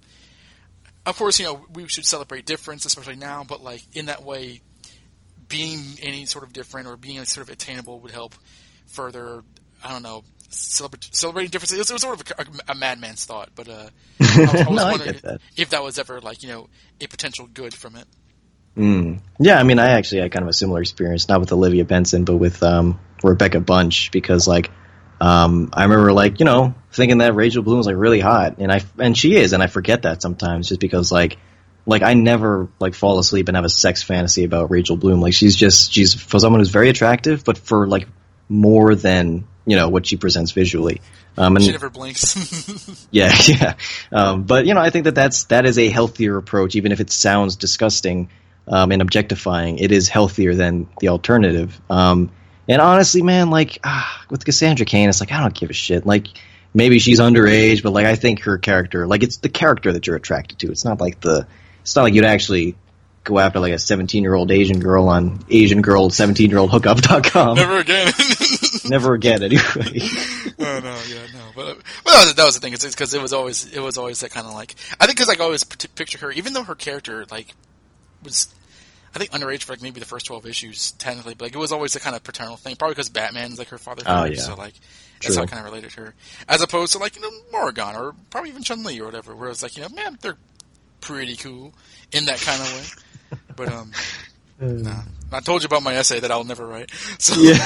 of course we should celebrate difference, especially now, but like in that way, being any sort of different or being sort of attainable would help further, I don't know, celebrating differences. It was sort of a madman's thought, but I was wondering if that was ever like, a potential good from it. Yeah, I mean, I had kind of a similar experience, not with Olivia Benson, but with Rebecca Bunch, because like I remember like thinking that Rachel Bloom was like really hot, and she is, and I forget that sometimes just because like I never like fall asleep and have a sex fantasy about Rachel Bloom. Like she's for someone who's very attractive, but for like more than what she presents visually. And she never blinks. yeah. But I think that is a healthier approach, even if it sounds disgusting and objectifying. It is healthier than the alternative. And honestly, man, like with Cassandra Cain, it's like I don't give a shit. Like maybe she's underage, but like I think her character, like it's the character that you're attracted to. It's not like you'd actually go after like a 17-year-old Asian girl on AsianGirl17-year-oldhookup.com. Never again. Never again, anyway. No. But that was the thing. It's because it was always that kind of like, I think because I always picture her, even though her character like was, I think underage for like maybe the first 12 issues technically, but like it was always the kind of paternal thing. Probably because Batman's like her father figure, yeah. so like that's how I kind of related to her, as opposed to like Morrigan or probably even Chun-Li or whatever, where it's like man, they're pretty cool in that kind of way. But nah. I told you about my essay that I'll never write. So. Yeah.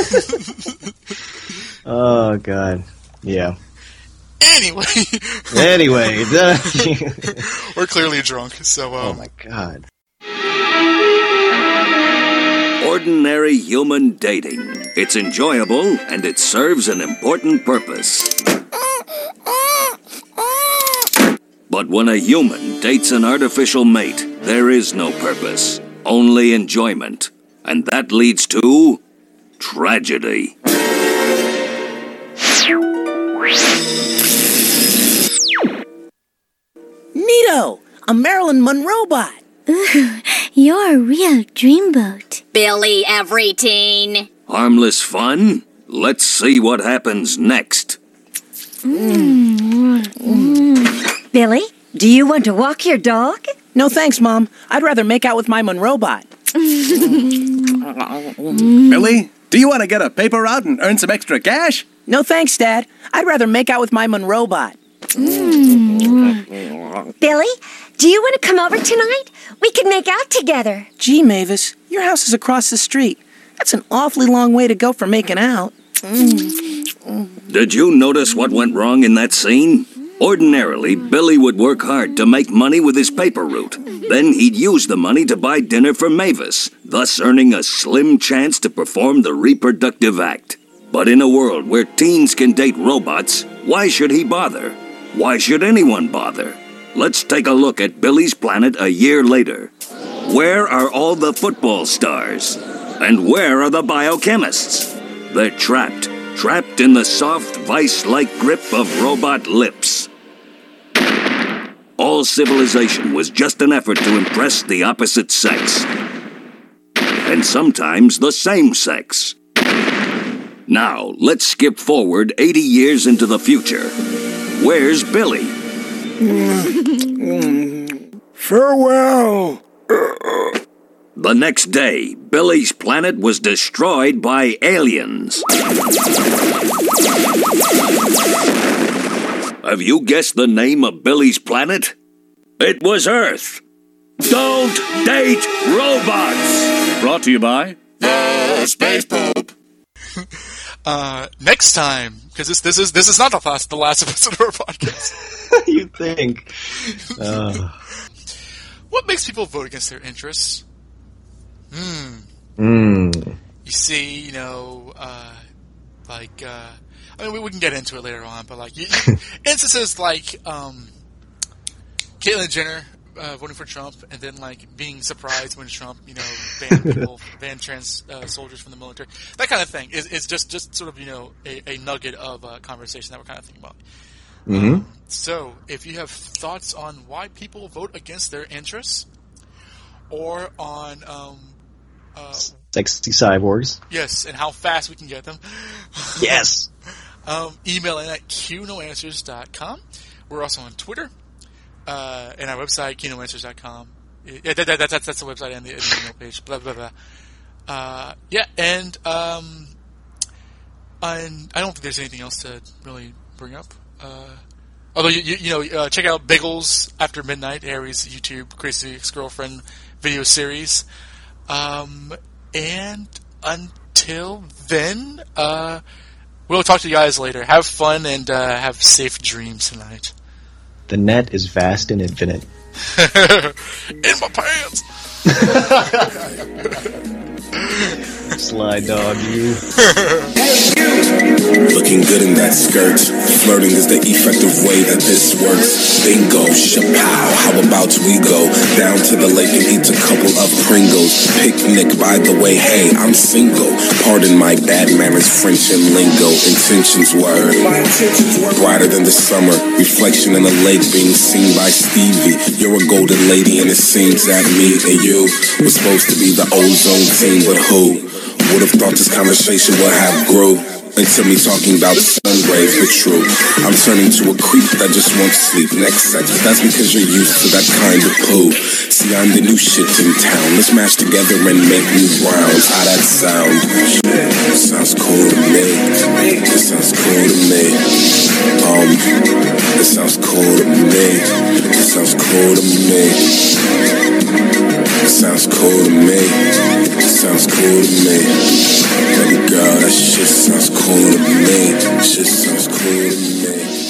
Oh God. Yeah. Anyway, we're clearly drunk. So. Oh my God. Ordinary human dating. It's enjoyable and it serves an important purpose. But when a human dates an artificial mate, there is no purpose, only enjoyment. And that leads to tragedy. Neato! A Marilyn Monroe bot! Ooh, you're a real dreamboat. Billy every teen. Harmless fun? Let's see what happens next. Billy, do you want to walk your dog? No thanks, Mom. I'd rather make out with my Monroe bot. Billy, do you want to get a paper route and earn some extra cash? No thanks, Dad. I'd rather make out with my Monroe bot. Billy, do you want to come over tonight? We could make out together. Gee, Mavis, your house is across the street. That's an awfully long way to go for making out. Did you notice what went wrong in that scene? Ordinarily, Billy would work hard to make money with his paper route. Then he'd use the money to buy dinner for Mavis, thus earning a slim chance to perform the reproductive act. But in a world where teens can date robots, why should he bother? Why should anyone bother? Let's take a look at Billy's Planet a year later. Where are all the football stars? And where are the biochemists? They're trapped in the soft, vice-like grip of robot lips. All civilization was just an effort to impress the opposite sex. And sometimes the same sex. Now, let's skip forward 80 years into the future. Where's Billy? Farewell. The next day, Billy's planet was destroyed by aliens. Have you guessed the name of Billy's planet? It was Earth. Don't date robots! Brought to you by the Space Pope. Next time, because this is not the last episode of our podcast. You think? What makes people vote against their interests? You see, I mean, we can get into it later on, but like instances like Caitlyn Jenner voting for Trump, and then like being surprised when Trump, banned trans soldiers from the military. That kind of thing is just sort of a nugget of conversation that we're kind of thinking about. Mm-hmm. So, if you have thoughts on why people vote against their interests, or on sexy cyborgs, yes, and how fast we can get them, yes, email in at qnoanswers.com. We're also on Twitter. And our website, QNoAnswers.com. Yeah, that's the website and the email page. Blah blah blah. And I don't think there's anything else to really bring up. Although check out Biggles After Midnight, Harry's YouTube Crazy Ex-Girlfriend video series. And until then, we'll talk to you guys later. Have fun and have safe dreams tonight. The net is vast and infinite. In my pants! Sly dog, you. Looking good in that skirt. Flirting is the effective way that this works. Bingo, shapow. How about we go down to the lake and eat a couple of Pringles? Picnic, by the way, hey, I'm single. Pardon my bad manners, French and lingo. Intentions were brighter than the summer. Reflection in the lake being seen by Stevie. You're a golden lady and it seems that me and you were supposed to be the ozone team, but who would have thought this conversation would have grew into me talking about sun rays, but true, I'm turning to a creep that just won't sleep. Next sex, but that's because you're used to that kind of poo. See, I'm the new shit in town. Let's mash together and make new rounds. How that sound? It sounds cool to me. It sounds cool to me. It sounds cool to me. It sounds cool to me. It sounds cool to me. It sounds cool to me. Baby girl, that shit sounds cool to me. Shit sounds cool to me.